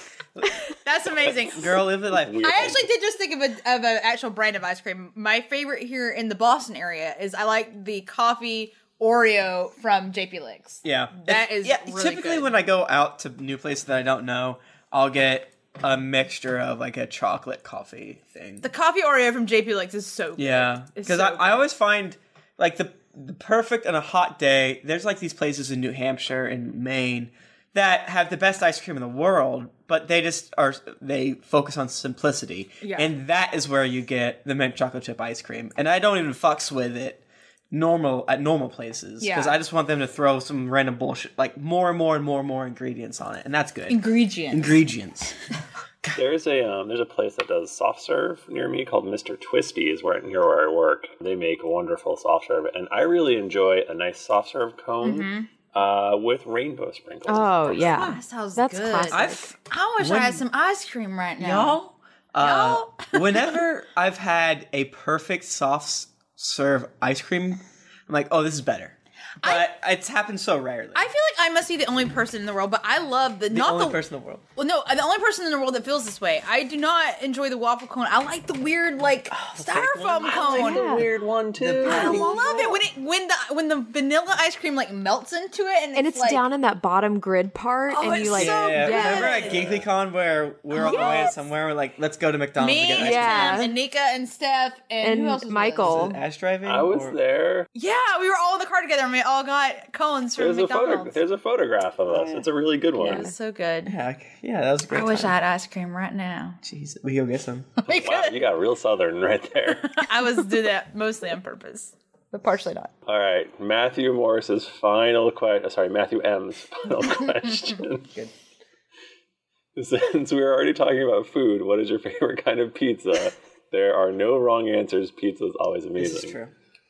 That's amazing. Girl, live the life. I actually did just think of an actual brand of ice cream. My favorite here in the Boston area is I like the coffee Oreo from JP Licks. Yeah. That is really typically good. when I go out to new places that I don't know, I'll get a mixture of like a chocolate coffee thing. The coffee Oreo from JP Licks is so good. Yeah. It's Because so I always find like the perfect on a hot day, there's like these places in New Hampshire and Maine that have the best ice cream in the world, but they focus on simplicity. Yeah. And that is where you get the mint chocolate chip ice cream. And I don't even fucks with it at normal places. Yeah. Because I just want them to throw some random bullshit, like more and more ingredients on it. And that's good. Ingredients. There's a place that does soft serve near me called Mr. Twisty's near where I work. They make wonderful soft serve, and I really enjoy a nice soft serve cone with rainbow sprinkles. Oh, yeah. That sounds That's good. classic. I wish I had some ice cream right now. Y'all, whenever I've had a perfect soft serve ice cream, I'm like, oh, this is better. But it's happened so rarely. I feel like I must be the only person in the world, but I love the only person in the world. Well, no, the only person in the world that feels this way. I do not enjoy the waffle cone. I like the weird, styrofoam cone. I like the weird one too. I love it when the vanilla ice cream like melts into it, and it's like, down in that bottom grid part, Oh, and you it's like, so Yeah, good. remember at GeeklyCon where we're on the way somewhere, we're like, let's go to McDonald's me, to get ice cream. Yeah. and Nika and Steph and who else was Michael. with us? Ash driving? I was there. Yeah, we were all in the car together, and we all got cones from McDonald's. There's a photograph of us. It's a really good one. It was so good. Yeah, that was a great I wish I time. had ice cream right now. Jeez, we go get some. Wow, you got real southern right there. I was doing that mostly on purpose, but partially not. All right, Matthew Morris's final question. Sorry, Matthew M's final question. Good. Since we were already talking about food, what is your favorite kind of pizza? There are no wrong answers. Pizza is always amazing. This is true.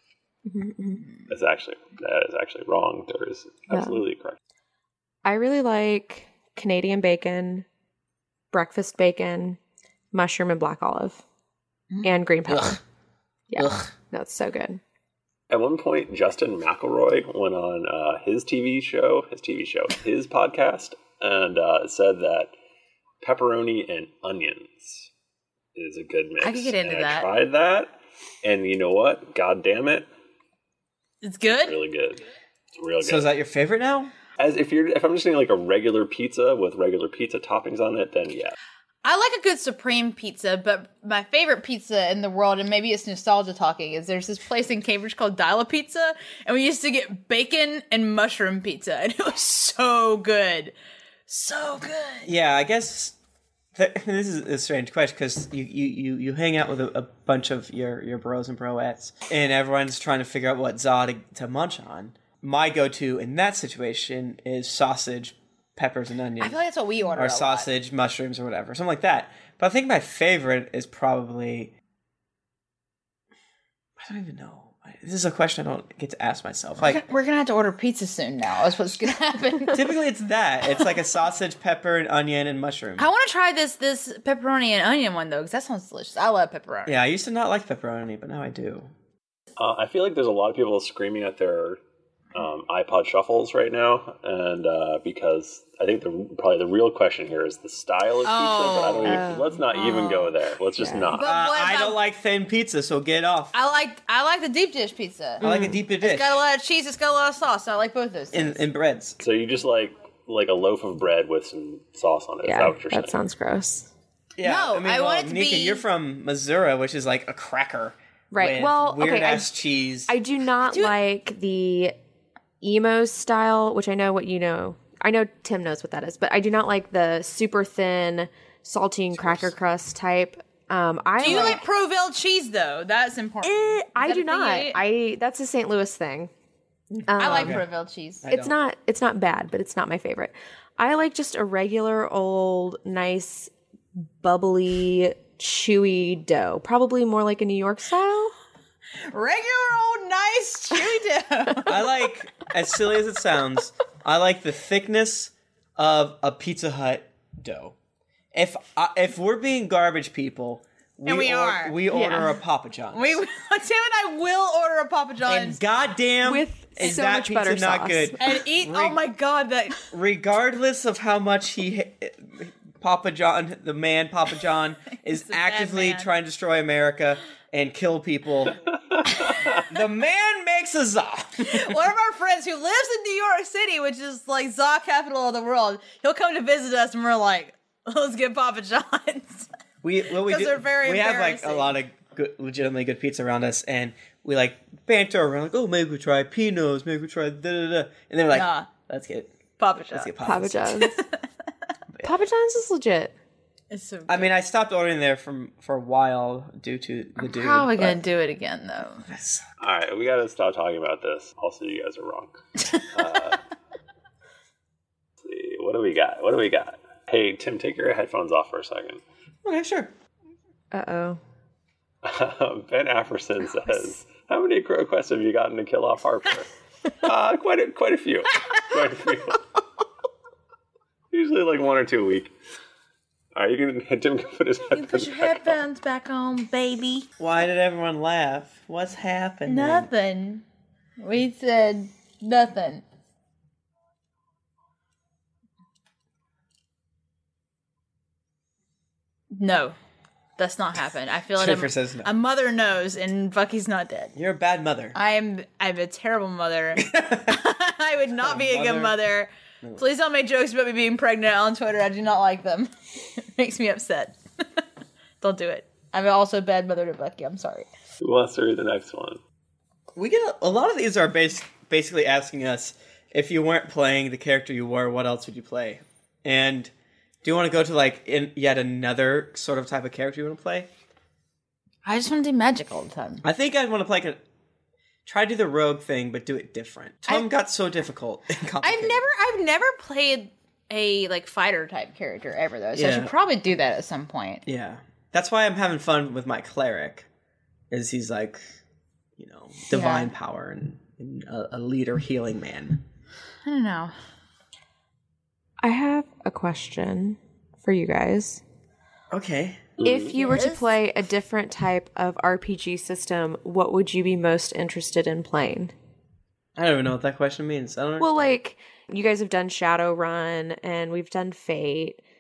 That is actually wrong. There is absolutely correct. I really like Canadian bacon, breakfast bacon, mushroom and black olive, and green pepper. Yeah, no, it's so good. At one point, Justin McElroy went on his podcast, and said that pepperoni and onions is a good mix. I could get into and that. I tried that, and you know what? God damn it. It's good? It's really good. It's real good. So is that your favorite now? If I'm just getting like a regular pizza with regular pizza toppings on it, then yeah. I like a good supreme pizza, but my favorite pizza in the world, and maybe it's nostalgia talking, is there's this place in Cambridge called Dial Pizza, and we used to get bacon and mushroom pizza, and it was so good. So good. Yeah, I guess this is a strange question because you hang out with a bunch of your bros and broettes, and everyone's trying to figure out what za to munch on. My go-to in that situation is sausage, peppers, and onions. I feel like that's what we order. Or a sausage, mushrooms, or whatever, something like that. But I think my favorite is probably, I don't even know. This is a question I don't get to ask myself. Like, we're gonna have to order pizza soon now. That's what's gonna happen. Typically, it's that. It's like a sausage, pepper, and onion, and mushroom. I want to try this pepperoni and onion one though, because that sounds delicious. I love pepperoni. Yeah, I used to not like pepperoni, but now I do. I feel like there's a lot of people screaming at their iPod shuffles right now, and because I think probably the real question here is the style of pizza. But let's not even go there. Let's just not. I don't like thin pizza, so get off. I like the deep dish pizza. I like a deep dish. It's got a lot of cheese. It's got a lot of sauce. I like both those things. In breads. So you just like a loaf of bread with some sauce on it. Is that what you're saying? That sounds gross. Yeah, No, I want it to Nika, be- you're from Missouri, which is like a cracker. Right. With Well, weird okay. ass cheese. I do not like the emo style, which I know what you know. I know Tim knows what that is, but I do not like the super thin saltine cracker crust type. Do you like Provel cheese though? That's important. I do not. I That's a St. Louis thing. like Provel cheese. It's not bad, but it's not my favorite. I like just a regular old nice bubbly chewy dough, probably more like a New York style. Regular old nice chewy dough. I like, as silly as it sounds, I like the thickness of a Pizza Hut dough. If we're being garbage people, we order a Papa John's. Tim and I will order a Papa John's. And goddamn, with is so that much pizza butter not sauce. good? And eat. Oh my god, that. Regardless of how much Papa John, the man Papa John, is actively trying to destroy America and kill people. The man makes a za. One of our friends who lives in New York City, which is like za capital of the world, he'll come to visit us, and we're like, let's get Papa John's. They're very we have like a embarrassing. lot of good, legitimately good pizza around us, and we like banter around like, oh, maybe we try Pino's, maybe we try da da da, and they're like, Nah. let's get Papa John's. Let's get Papa John's. Papa John's is legit. It's so good. I mean, I stopped ordering there for a while due to the dude. Probably gonna do it again though. All right, we got to stop talking about this. Also, you guys are wrong. Let's see, what do we got? Hey, Tim, take your headphones off for a second. Okay, sure. Uh-oh. Ben Afferson says, how many requests have you gotten to kill off Harper? Quite a few. Usually like 1 or 2 a week. All right, Tim can put his headphones Put your headphones back on, baby. Why did everyone laugh? What's happening? Nothing. We said nothing. No, that's not happened. I feel Jennifer like says no. a mother knows, and Bucky's not dead. You're a bad mother. I'm a terrible mother. I would not be a good mother. Please don't make jokes about me being pregnant on Twitter. I do not like them. It makes me upset. Don't do it. I'm also a bad mother to Bucky. I'm sorry. Who wants to read the next one? We get a lot of these are basically asking us, if you weren't playing the character you were, what else would you play? And do you want to go to like yet another sort of type of character you want to play? I just want to do magic all the time. I think I'd want to play try to do the rogue thing, but do it different. Tom got so difficult and complicated. I've never played a like fighter type character ever though, so I Yeah. should probably do that at some point. Yeah, that's why I'm having fun with my cleric, is he's like, divine power and a leader, healing man. I don't know. I have a question for you guys. Okay. If you were to play a different type of RPG system, what would you be most interested in playing? I don't even know what that question means. I don't know. Well, like, you guys have done Shadowrun, and we've done Fate.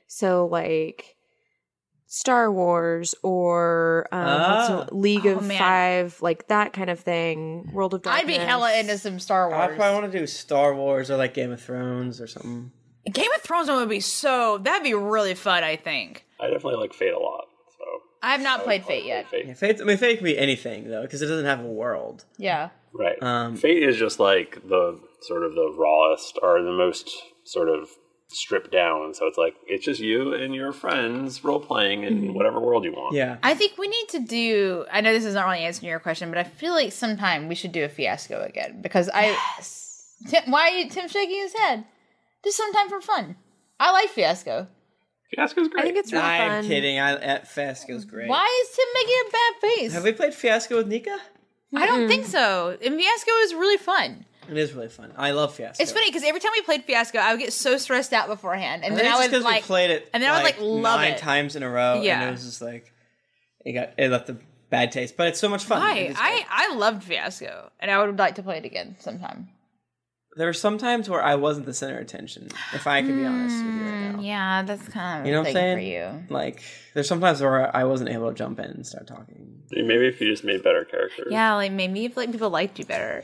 So like Star Wars or League of Five, like that kind of thing. World of Darkness. I'd be hella into some Star Wars. I probably want to do Star Wars or like Game of Thrones or something. Game of Thrones would be that'd be really fun, I think. I definitely like Fate a lot. So I have not played Fate yet. Yeah, Fate can be anything though, because it doesn't have a world. Yeah. Right. Fate is just like the sort of the rawest or the most sort of stripped down. So it's like it's just you and your friends role playing in whatever world you want. Yeah. I think we need to do. I know this is not really answering your question, but I feel like sometime we should do a Fiasco again because why Tim shaking his head? Just sometime for fun. I like Fiasco. Fiasco's great. I think it's really fun. I'm kidding. Fiasco's great. Why is Tim making a bad face? Have we played Fiasco with Nika? I don't think so. And Fiasco is really fun. It is really fun. I love Fiasco. It's funny because every time we played Fiasco, I would get so stressed out beforehand, and then I would we played it, and then I would like love 9 it times in a row. Yeah. And it was just like it left a bad taste, but it's so much fun. Why? I loved Fiasco, and I would like to play it again sometime. There were some times where I wasn't the center of attention, if I can be honest with you right now. Yeah, that's kind of You know what I'm saying? for you. Like, there's sometimes where I wasn't able to jump in and start talking. Maybe if you just made better characters. Yeah, like maybe if like people liked you better.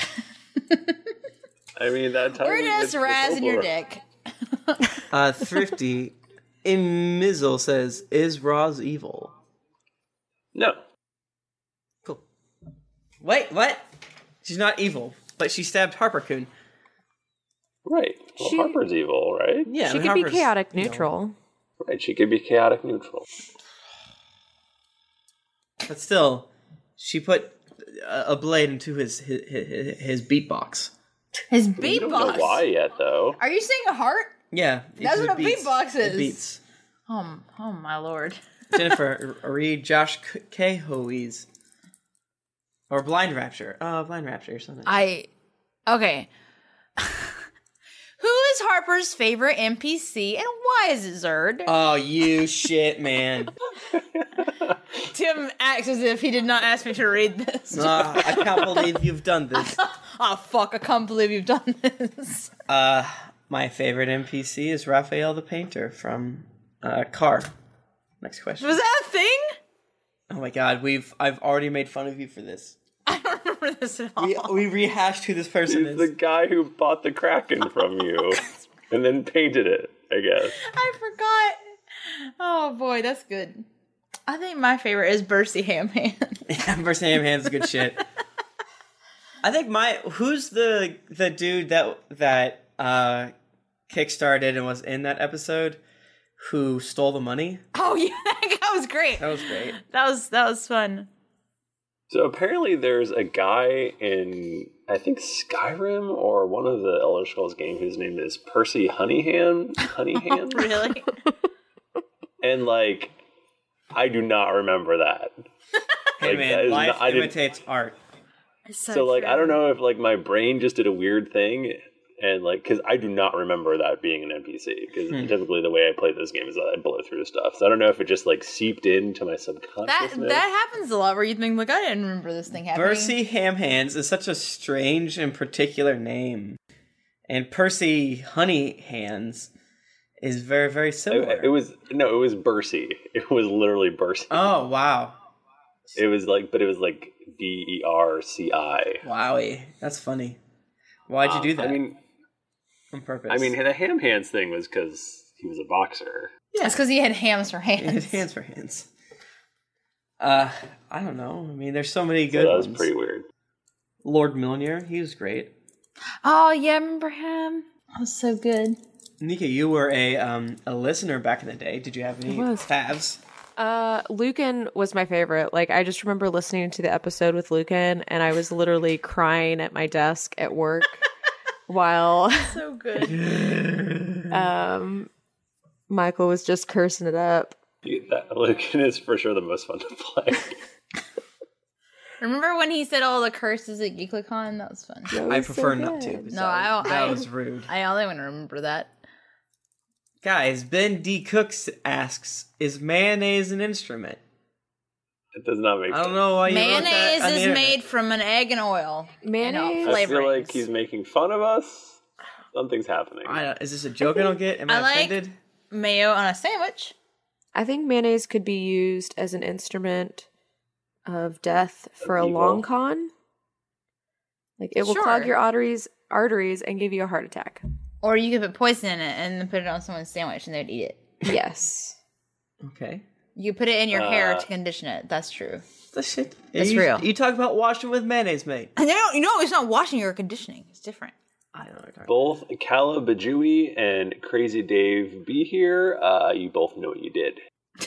I mean, that time We're just razzing your dick. Thrifty in Mizzle says, "Is Roz evil?" No. Cool. Wait, what? She's not evil, but she stabbed Harper Coon. Right. Well, Harper's evil, right? Yeah, She could be chaotic neutral. Right, she could be chaotic neutral. But still, she put a blade into his beatbox. His We don't know beatbox. why yet, though. Are you saying a heart? Yeah, That's what a beatbox is. It beats. Oh my lord. Jennifer, read Josh Cahoe's or Blind Rapture. Blind Rapture or something. Okay. Who is Harper's favorite NPC and why is it Zerd? Oh, you shit, man. Tim acts as if he did not ask me to read this. I can't believe you've done this. Oh fuck, I can't believe you've done this. My favorite NPC is Raphael the Painter from Car. Next question. Was that a thing? Oh my god, I've already made fun of you for this. I don't remember this at all. We rehashed who this person He's is. the guy who bought the Kraken from you and then painted it, I guess. I forgot. Oh boy, that's good. I think my favorite is Bercy Hamhand. Yeah, Mercy Hamhand's is good shit. I think who's the dude that kickstarted and was in that episode who stole the money? Oh yeah, that was great. That was great. That was fun. So apparently there's a guy in, I think, Skyrim or one of the Elder Scrolls games whose name is Percy Honeyhand. Honeyhand? Really? And, like, I do not remember that. Hey Like, that man, is life not- I didn't- imitates art. So, like, I don't know if, like, my brain just did a weird thing. And, like, because I do not remember that being an NPC. Because typically the way I play this game is that I blow through stuff. So I don't know if it just, like, seeped into my subconsciousness. That happens a lot where you think, like, I didn't remember this thing happening. Percy Hamhands is such a strange and particular name. And Percy Honeyhands is very, very similar. It was Bercy. It was literally Bercy. Oh, wow. It was like BERCI. Wowie. That's funny. Why'd you do that? I mean, on purpose. I mean, the ham hands thing was because he was a boxer. Yeah, it's because he had hams for hands. He had hands for hands. I don't know. I mean, there's so many good So that was ones. pretty weird. Lord Millionaire, he was great. Oh yeah, I remember him. That was so good. Nika, you were a listener back in the day. Did you have any faves? Lucan was my favorite. Like, I just remember listening to the episode with Lucan, and I was literally crying at my desk at work while So good. Michael was just cursing it up. Lucan is for sure the most fun to play. Remember when he said all the curses at GeeklyCon? That was fun. I prefer not to. No, that was rude. I only want to remember that. Guys, Ben D. Cooks asks, is mayonnaise an instrument? It does not make sense. I don't know why you wrote that Mayonnaise on the is internet. made from an egg and oil. Mayonnaise? I feel like he's making fun of us. Something's happening. Is this a joke I don't get? Am I offended? mayo on a sandwich. I think mayonnaise could be used as an instrument of death for a long con. Like it will clog your arteries and give you a heart attack. Or you could put poison in it and then put it on someone's sandwich and they'd eat it. Yes. Okay. You put it in your hair to condition it. That's true. That's shit. That's real. You talk about washing with mayonnaise, mate. No, it's not washing or conditioning. It's different. I don't know. Both Kala Bajui and Crazy Dave Be Here, you both know what you did.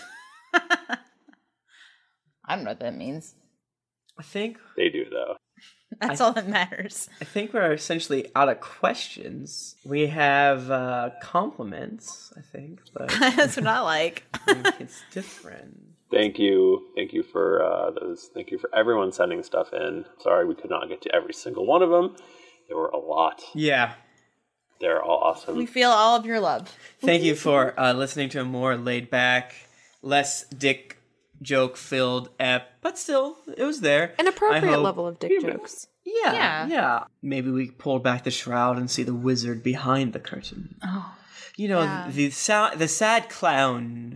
I don't know what that means. I think they do, though. That's all that matters. I think we're essentially out of questions. We have compliments, I think. But that's what I like. I think it's different. Thank you for those. Thank you for everyone sending stuff in. Sorry we could not get to every single one of them. There were a lot. Yeah. They're all awesome. We feel all of your love. Thank you for listening to a more laid back, less dick joke filled ep, but still, it was there. An appropriate level of dick jokes. Yeah. Maybe we pulled back the shroud and see the wizard behind the curtain. Oh. You know, the sad clown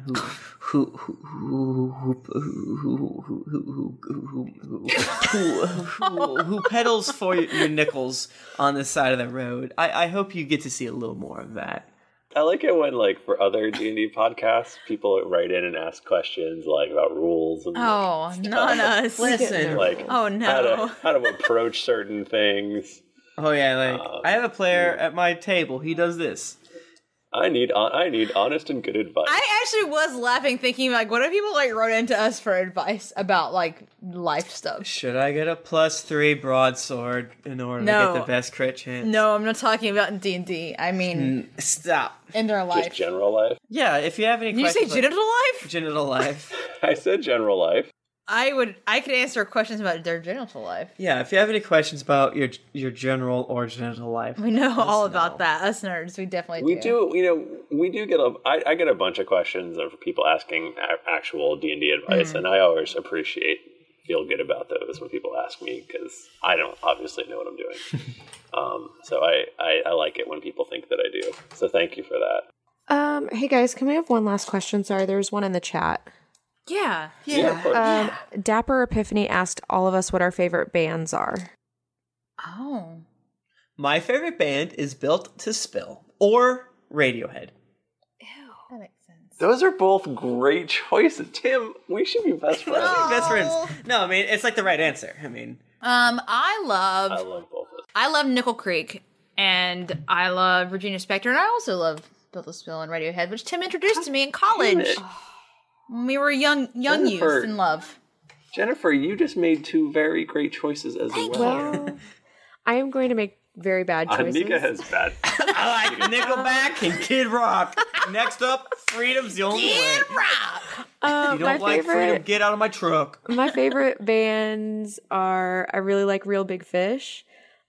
who peddles for your nickels on the side of the road. I hope you get to see a little more of that. I like it when, like, for other D&D podcasts, people write in and ask questions, like, about rules and not us. Listen, like, oh no, how to approach certain things. Oh yeah, like I have a player at my table. He does this. I need honest and good advice. I actually was laughing, thinking like, what if people like wrote into us for advice about like life stuff? Should I get a +3 broadsword in order to get the best crit chance? No, I'm not talking about in D&D. I mean, stop. In their life, just general life. Yeah, if you have any Did questions, you say genital life? Genital life. I said general life. I could answer questions about their genital life. Yeah, if you have any questions about your general or genital life, we know all about that. Us nerds, we definitely do. We do. You know, we do get I get a bunch of questions of people asking actual D&D advice, and I always feel good about those when people ask me because I don't obviously know what I'm doing. So I like it when people think that I do. So thank you for that. Hey guys, can we have one last question? Sorry, there was one in the chat. Yeah. Dapper Epiphany asked all of us what our favorite bands are. Oh. My favorite band is Built to Spill or Radiohead. That makes sense. Those are both great choices. Tim, we should be best friends. Best friends. No, I mean, it's like the right answer. I mean. I love both of them. I love Nickel Creek and I love Regina Spektor and I also love Built to Spill and Radiohead, which Tim introduced to me in college. When we were young youth in love. Jennifer, you just made two very great choices as well. Well, I am going to make very bad choices. Anika has bad. I like Nickelback and Kid Rock. Next up, Freedom's the only way. Kid Rock! You don't like Freedom, get out of my truck. My favorite bands are, I really like Real Big Fish.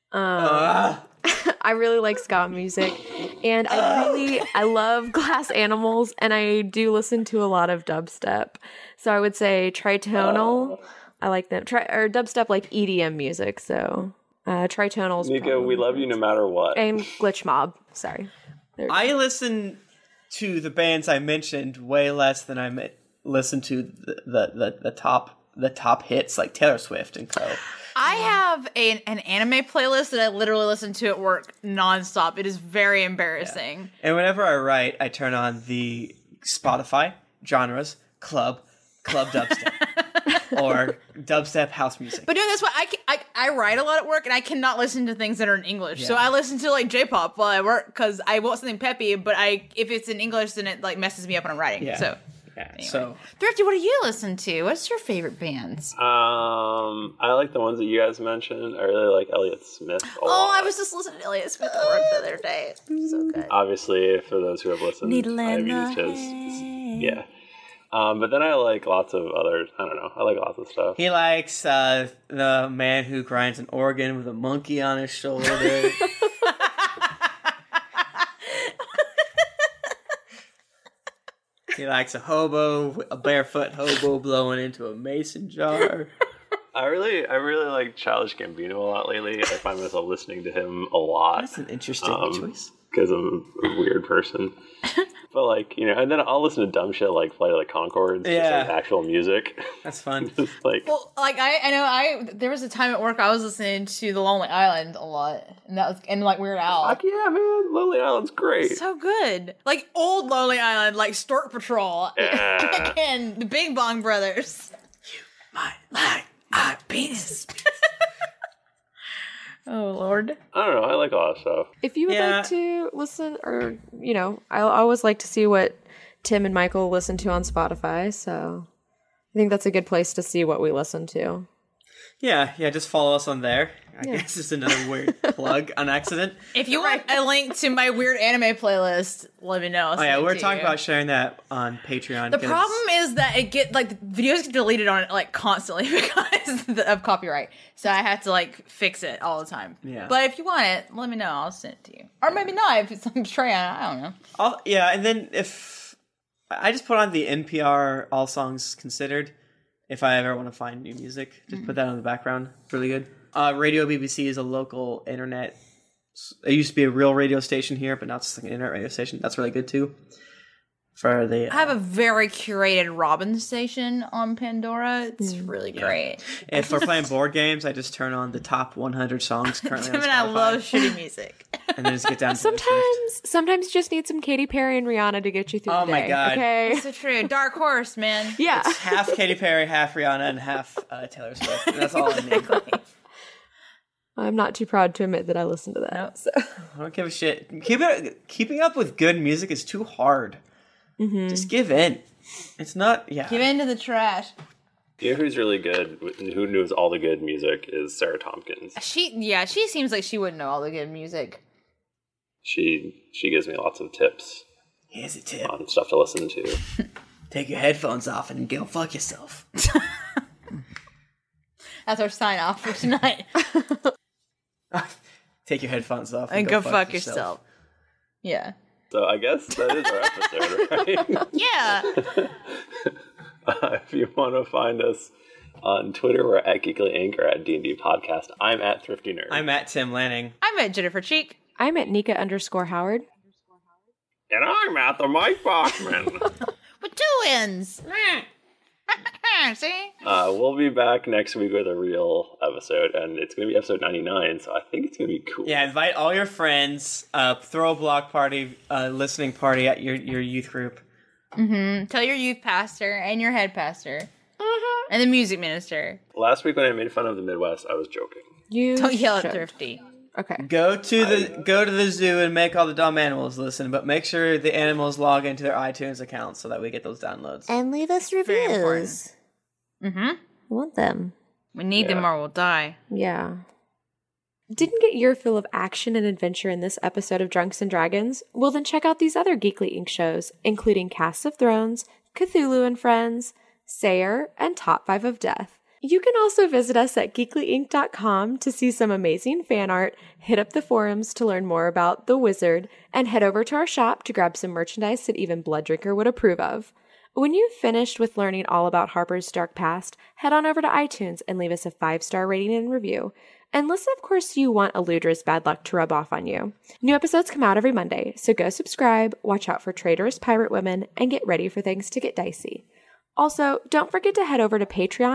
I really like ska music, and I love Glass Animals, and I do listen to a lot of dubstep. So I would say tritonal. I like them. Or dubstep, like EDM music. So tritonals. Nika, we love you no matter what. And Glitch Mob. Sorry. I listen to the bands I mentioned way less than I listen to the top hits like Taylor Swift and co. I have an anime playlist that I literally listen to at work nonstop. It is very embarrassing. Yeah. And whenever I write, I turn on the Spotify genres, club dubstep, or dubstep house music. But no, that's why I write a lot at work, and I cannot listen to things that are in English. Yeah. So I listen to like J-pop while I work because I want something peppy. But if it's in English, then it like messes me up when I'm writing. Yeah. So. Yeah, anyway. So Thrifty, what do you listen to? What's your favorite bands? I like the ones that you guys mentioned. I really like Elliott Smith a lot. I was just listening to Elliott Smith at work the other day. So good. Obviously, for those who have listened, I've used his. Yeah. But then I like lots of other. I don't know. I like lots of stuff. He likes the man who grinds an organ with a monkey on his shoulder. He likes a barefoot hobo blowing into a mason jar. I really like Childish Gambino a lot lately. I find myself listening to him a lot. That's an interesting choice. Because I'm a weird person. But like, you know, and then I'll listen to dumb shit like Flight of the Conchords, just like actual music. That's fun. Just like, well, like I know there was a time at work I was listening to The Lonely Island a lot, and that was like Weird Al. Fuck yeah, man! Lonely Island's great. So good, like old Lonely Island, like Stork Patrol, and the Bing Bong Brothers. You might like my penis. Oh, Lord. I don't know. I like a lot of stuff. If you would like to listen, or, you know, I always like to see what Tim and Michael listen to on Spotify, so I think that's a good place to see what we listen to. Yeah, just follow us on there. I guess it's another weird plug on accident. If you want a link to my weird anime playlist, let me know. Oh yeah, we're talking about sharing that on Patreon. The problem is that the videos get deleted on it like constantly because of copyright. So I have to like fix it all the time. Yeah. But if you want it, let me know. I'll send it to you. Or maybe not if it's some Trey. I don't know. And then if I just put on the NPR All Songs Considered, if I ever want to find new music, just put that on the background. It's really good. Radio BBC is a local internet. It used to be a real radio station here, but now it's like an internet radio station. That's really good too. I have a very curated Robin station on Pandora. It's really great. If we're playing board games, I just turn on the top 100 songs currently on Spotify. I love shitty music. And then just get down to Sometimes you just need some Katy Perry and Rihanna to get you through the day. Oh my God. Okay. That's so true. Dark Horse, man. Yeah. It's half Katy Perry, half Rihanna, and half Taylor Swift. And that's all I need. I'm not too proud to admit that I listen to that. No. So. I don't give a shit. Keeping up with good music is too hard. Mm-hmm. Just give in. It's not, Give in to the trash. You know who's really good and who knows all the good music is Sarah Tompkins. She seems like she wouldn't know all the good music. She gives me lots of tips. Here's a tip. On stuff to listen to. Take your headphones off and go fuck yourself. That's our sign off for tonight. Take your headphones off and go fuck yourself. Yeah. So I guess that is our episode, right? Yeah. If you want to find us on Twitter, we're at Geekly Inc. or at D&D Podcast. I'm at Thrifty Nerd. I'm at Tim Lanning. I'm at Jennifer Cheek. I'm at Nika_Howard. And I'm at the Mike Bachman. With 2 N's. See? We'll be back next week with a real episode, and it's going to be episode 99, so I think it's going to be cool. Yeah, invite all your friends, throw a block party, listening party at your youth group. Mm-hmm. Tell your youth pastor and your head pastor. Mm-hmm. And the music minister. Last week when I made fun of the Midwest, I was joking. You don't yell at Thrifty. Okay. Go to the zoo and make all the dumb animals listen, but make sure the animals log into their iTunes account so that we get those downloads. And leave us reviews. Mm-hmm. I want them. We need them or we'll die. Yeah. Didn't get your fill of action and adventure in this episode of Drunks and Dragons? Well, then check out these other Geekly Inc. shows, including Cast of Thrones, Cthulhu and Friends, Sayer, and Top 5 of Death. You can also visit us at geeklyinc.com to see some amazing fan art, hit up the forums to learn more about The Wizard, and head over to our shop to grab some merchandise that even Blood Drinker would approve of. When you've finished with learning all about Harper's dark past, head on over to iTunes and leave us a 5-star rating and review. Unless, of course, you want Eludra's bad luck to rub off on you. New episodes come out every Monday, so go subscribe, watch out for traitorous pirate women, and get ready for things to get dicey. Also, don't forget to head over to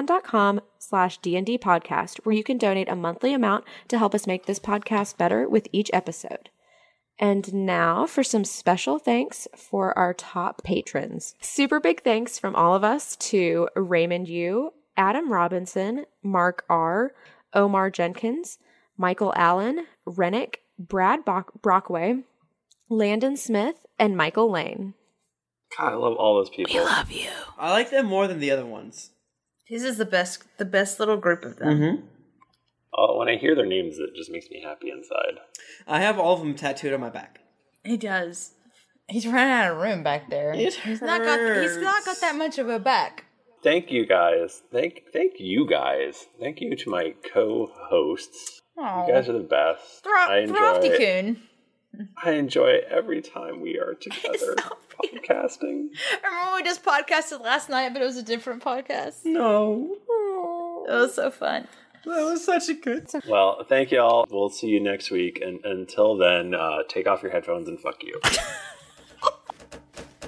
patreon.com/D&D podcast, where you can donate a monthly amount to help us make this podcast better with each episode. And now for some special thanks for our top patrons. Super big thanks from all of us to Raymond Yu, Adam Robinson, Mark R., Omar Jenkins, Michael Allen, Rennick, Brad Brockway, Landon Smith, and Michael Lane. God, I love all those people. We love you. I like them more than the other ones. This is the best little group of them. Mm-hmm. When I hear their names, it just makes me happy inside. I have all of them tattooed on my back. He does. He's running out of room back there. He's not got that much of a back. Thank you guys. Thank you guys. Thank you to my co-hosts. Aww. You guys are the best. I enjoy every time we are together podcasting. Remember we just podcasted last night, but it was a different podcast? No. It was so fun. That was such a good time. Well, thank y'all. We'll see you next week. And until then, take off your headphones and fuck you.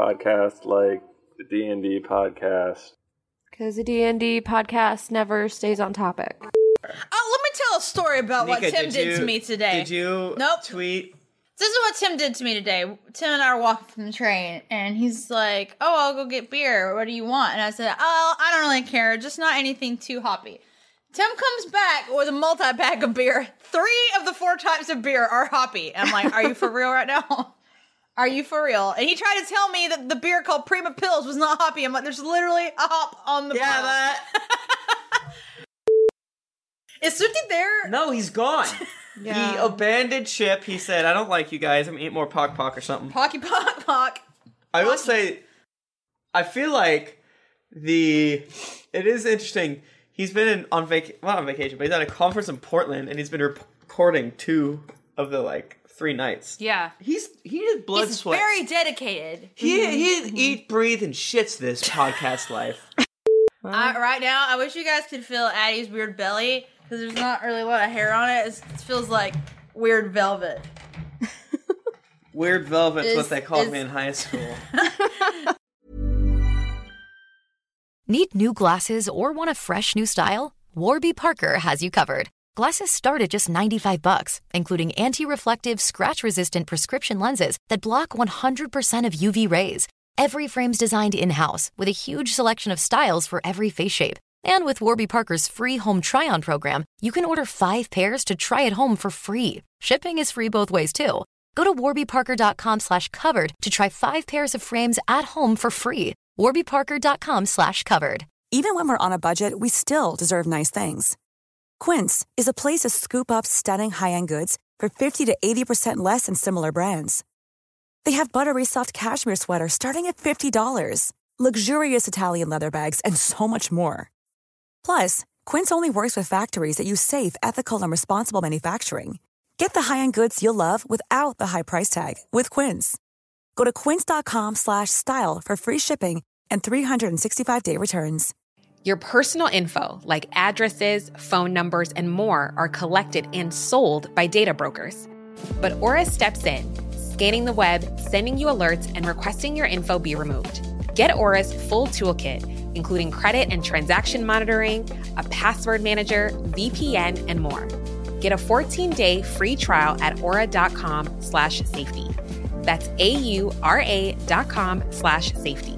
podcast like the D&D podcast? Because the D&D podcast never stays on topic. Oh, let me tell a story about Nika, what Tim did to me today. Did you tweet? This is what Tim did to me today. Tim and I were walking from the train, and he's like, "Oh, I'll go get beer. What do you want?" And I said, "Oh, I don't really care. Just not anything too hoppy." Tim comes back with a multi-pack of beer. 3 of the 4 types of beer are hoppy. And I'm like, are you for real right now? Are you for real? And he tried to tell me that the beer called Prima Pils was not hoppy. I'm like, there's literally a hop on the bottle. Is Swifty there? No, he's gone. He abandoned ship. He said, I don't like you guys. I'm going to eat more Pock Pock or something. Pocky Pock Pock. I will say, I feel like it is interesting. He's been not on vacation, but he's at a conference in Portland, and he's been recording 2 of the 3 nights. Yeah. He is blood He's sweat. very dedicated. He eat, breathe, and shits this podcast life. Right now, I wish you guys could feel Addie's weird belly, because there's not really a lot of hair on it. It feels like weird velvet. Weird velvet's what they called me in high school. Need new glasses or want a fresh new style? Warby Parker has you covered. Glasses start at just $95, including anti-reflective, scratch-resistant prescription lenses that block 100% of UV rays. Every frame's designed in-house with a huge selection of styles for every face shape. And with Warby Parker's free home try-on program, you can order 5 pairs to try at home for free. Shipping is free both ways, too. Go to warbyparker.com/covered to try 5 pairs of frames at home for free. warbyparker.com/covered. Even when we're on a budget, we still deserve nice things. Quince is a place to scoop up stunning high-end goods for 50 to 80% less than similar brands. They have buttery soft cashmere sweaters starting at $50, luxurious Italian leather bags, and so much more. Plus, Quince only works with factories that use safe, ethical, and responsible manufacturing. Get the high-end goods you'll love without the high price tag with Quince. Go to quince.com/style for free shipping and 365-day returns. Your personal info, like addresses, phone numbers, and more, are collected and sold by data brokers. But Aura steps in, scanning the web, sending you alerts, and requesting your info be removed. Get Aura's full toolkit, including credit and transaction monitoring, a password manager, VPN, and more. Get a 14-day free trial at aura.com/safety. That's AURA.com/safety.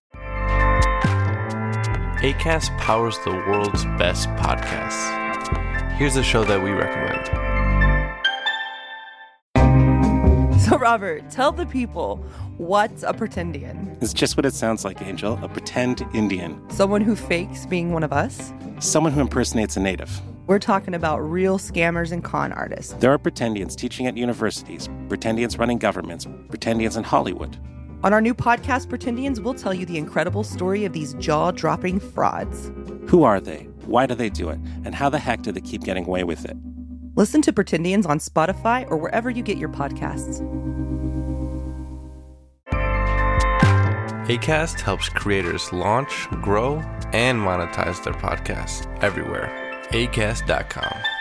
Acast powers the world's best podcasts. Here's a show that we recommend. So, Robert, tell the people, what's a pretendian? It's just what it sounds like, Angel. A pretend Indian. Someone who fakes being one of us? Someone who impersonates a native. We're talking about real scammers and con artists. There are pretendians teaching at universities, pretendians running governments, pretendians in Hollywood. On our new podcast, Pretendians, we'll tell you the incredible story of these jaw-dropping frauds. Who are they? Why do they do it? And how the heck do they keep getting away with it? Listen to Pretendians on Spotify or wherever you get your podcasts. Acast helps creators launch, grow, and monetize their podcasts everywhere. Acast.com.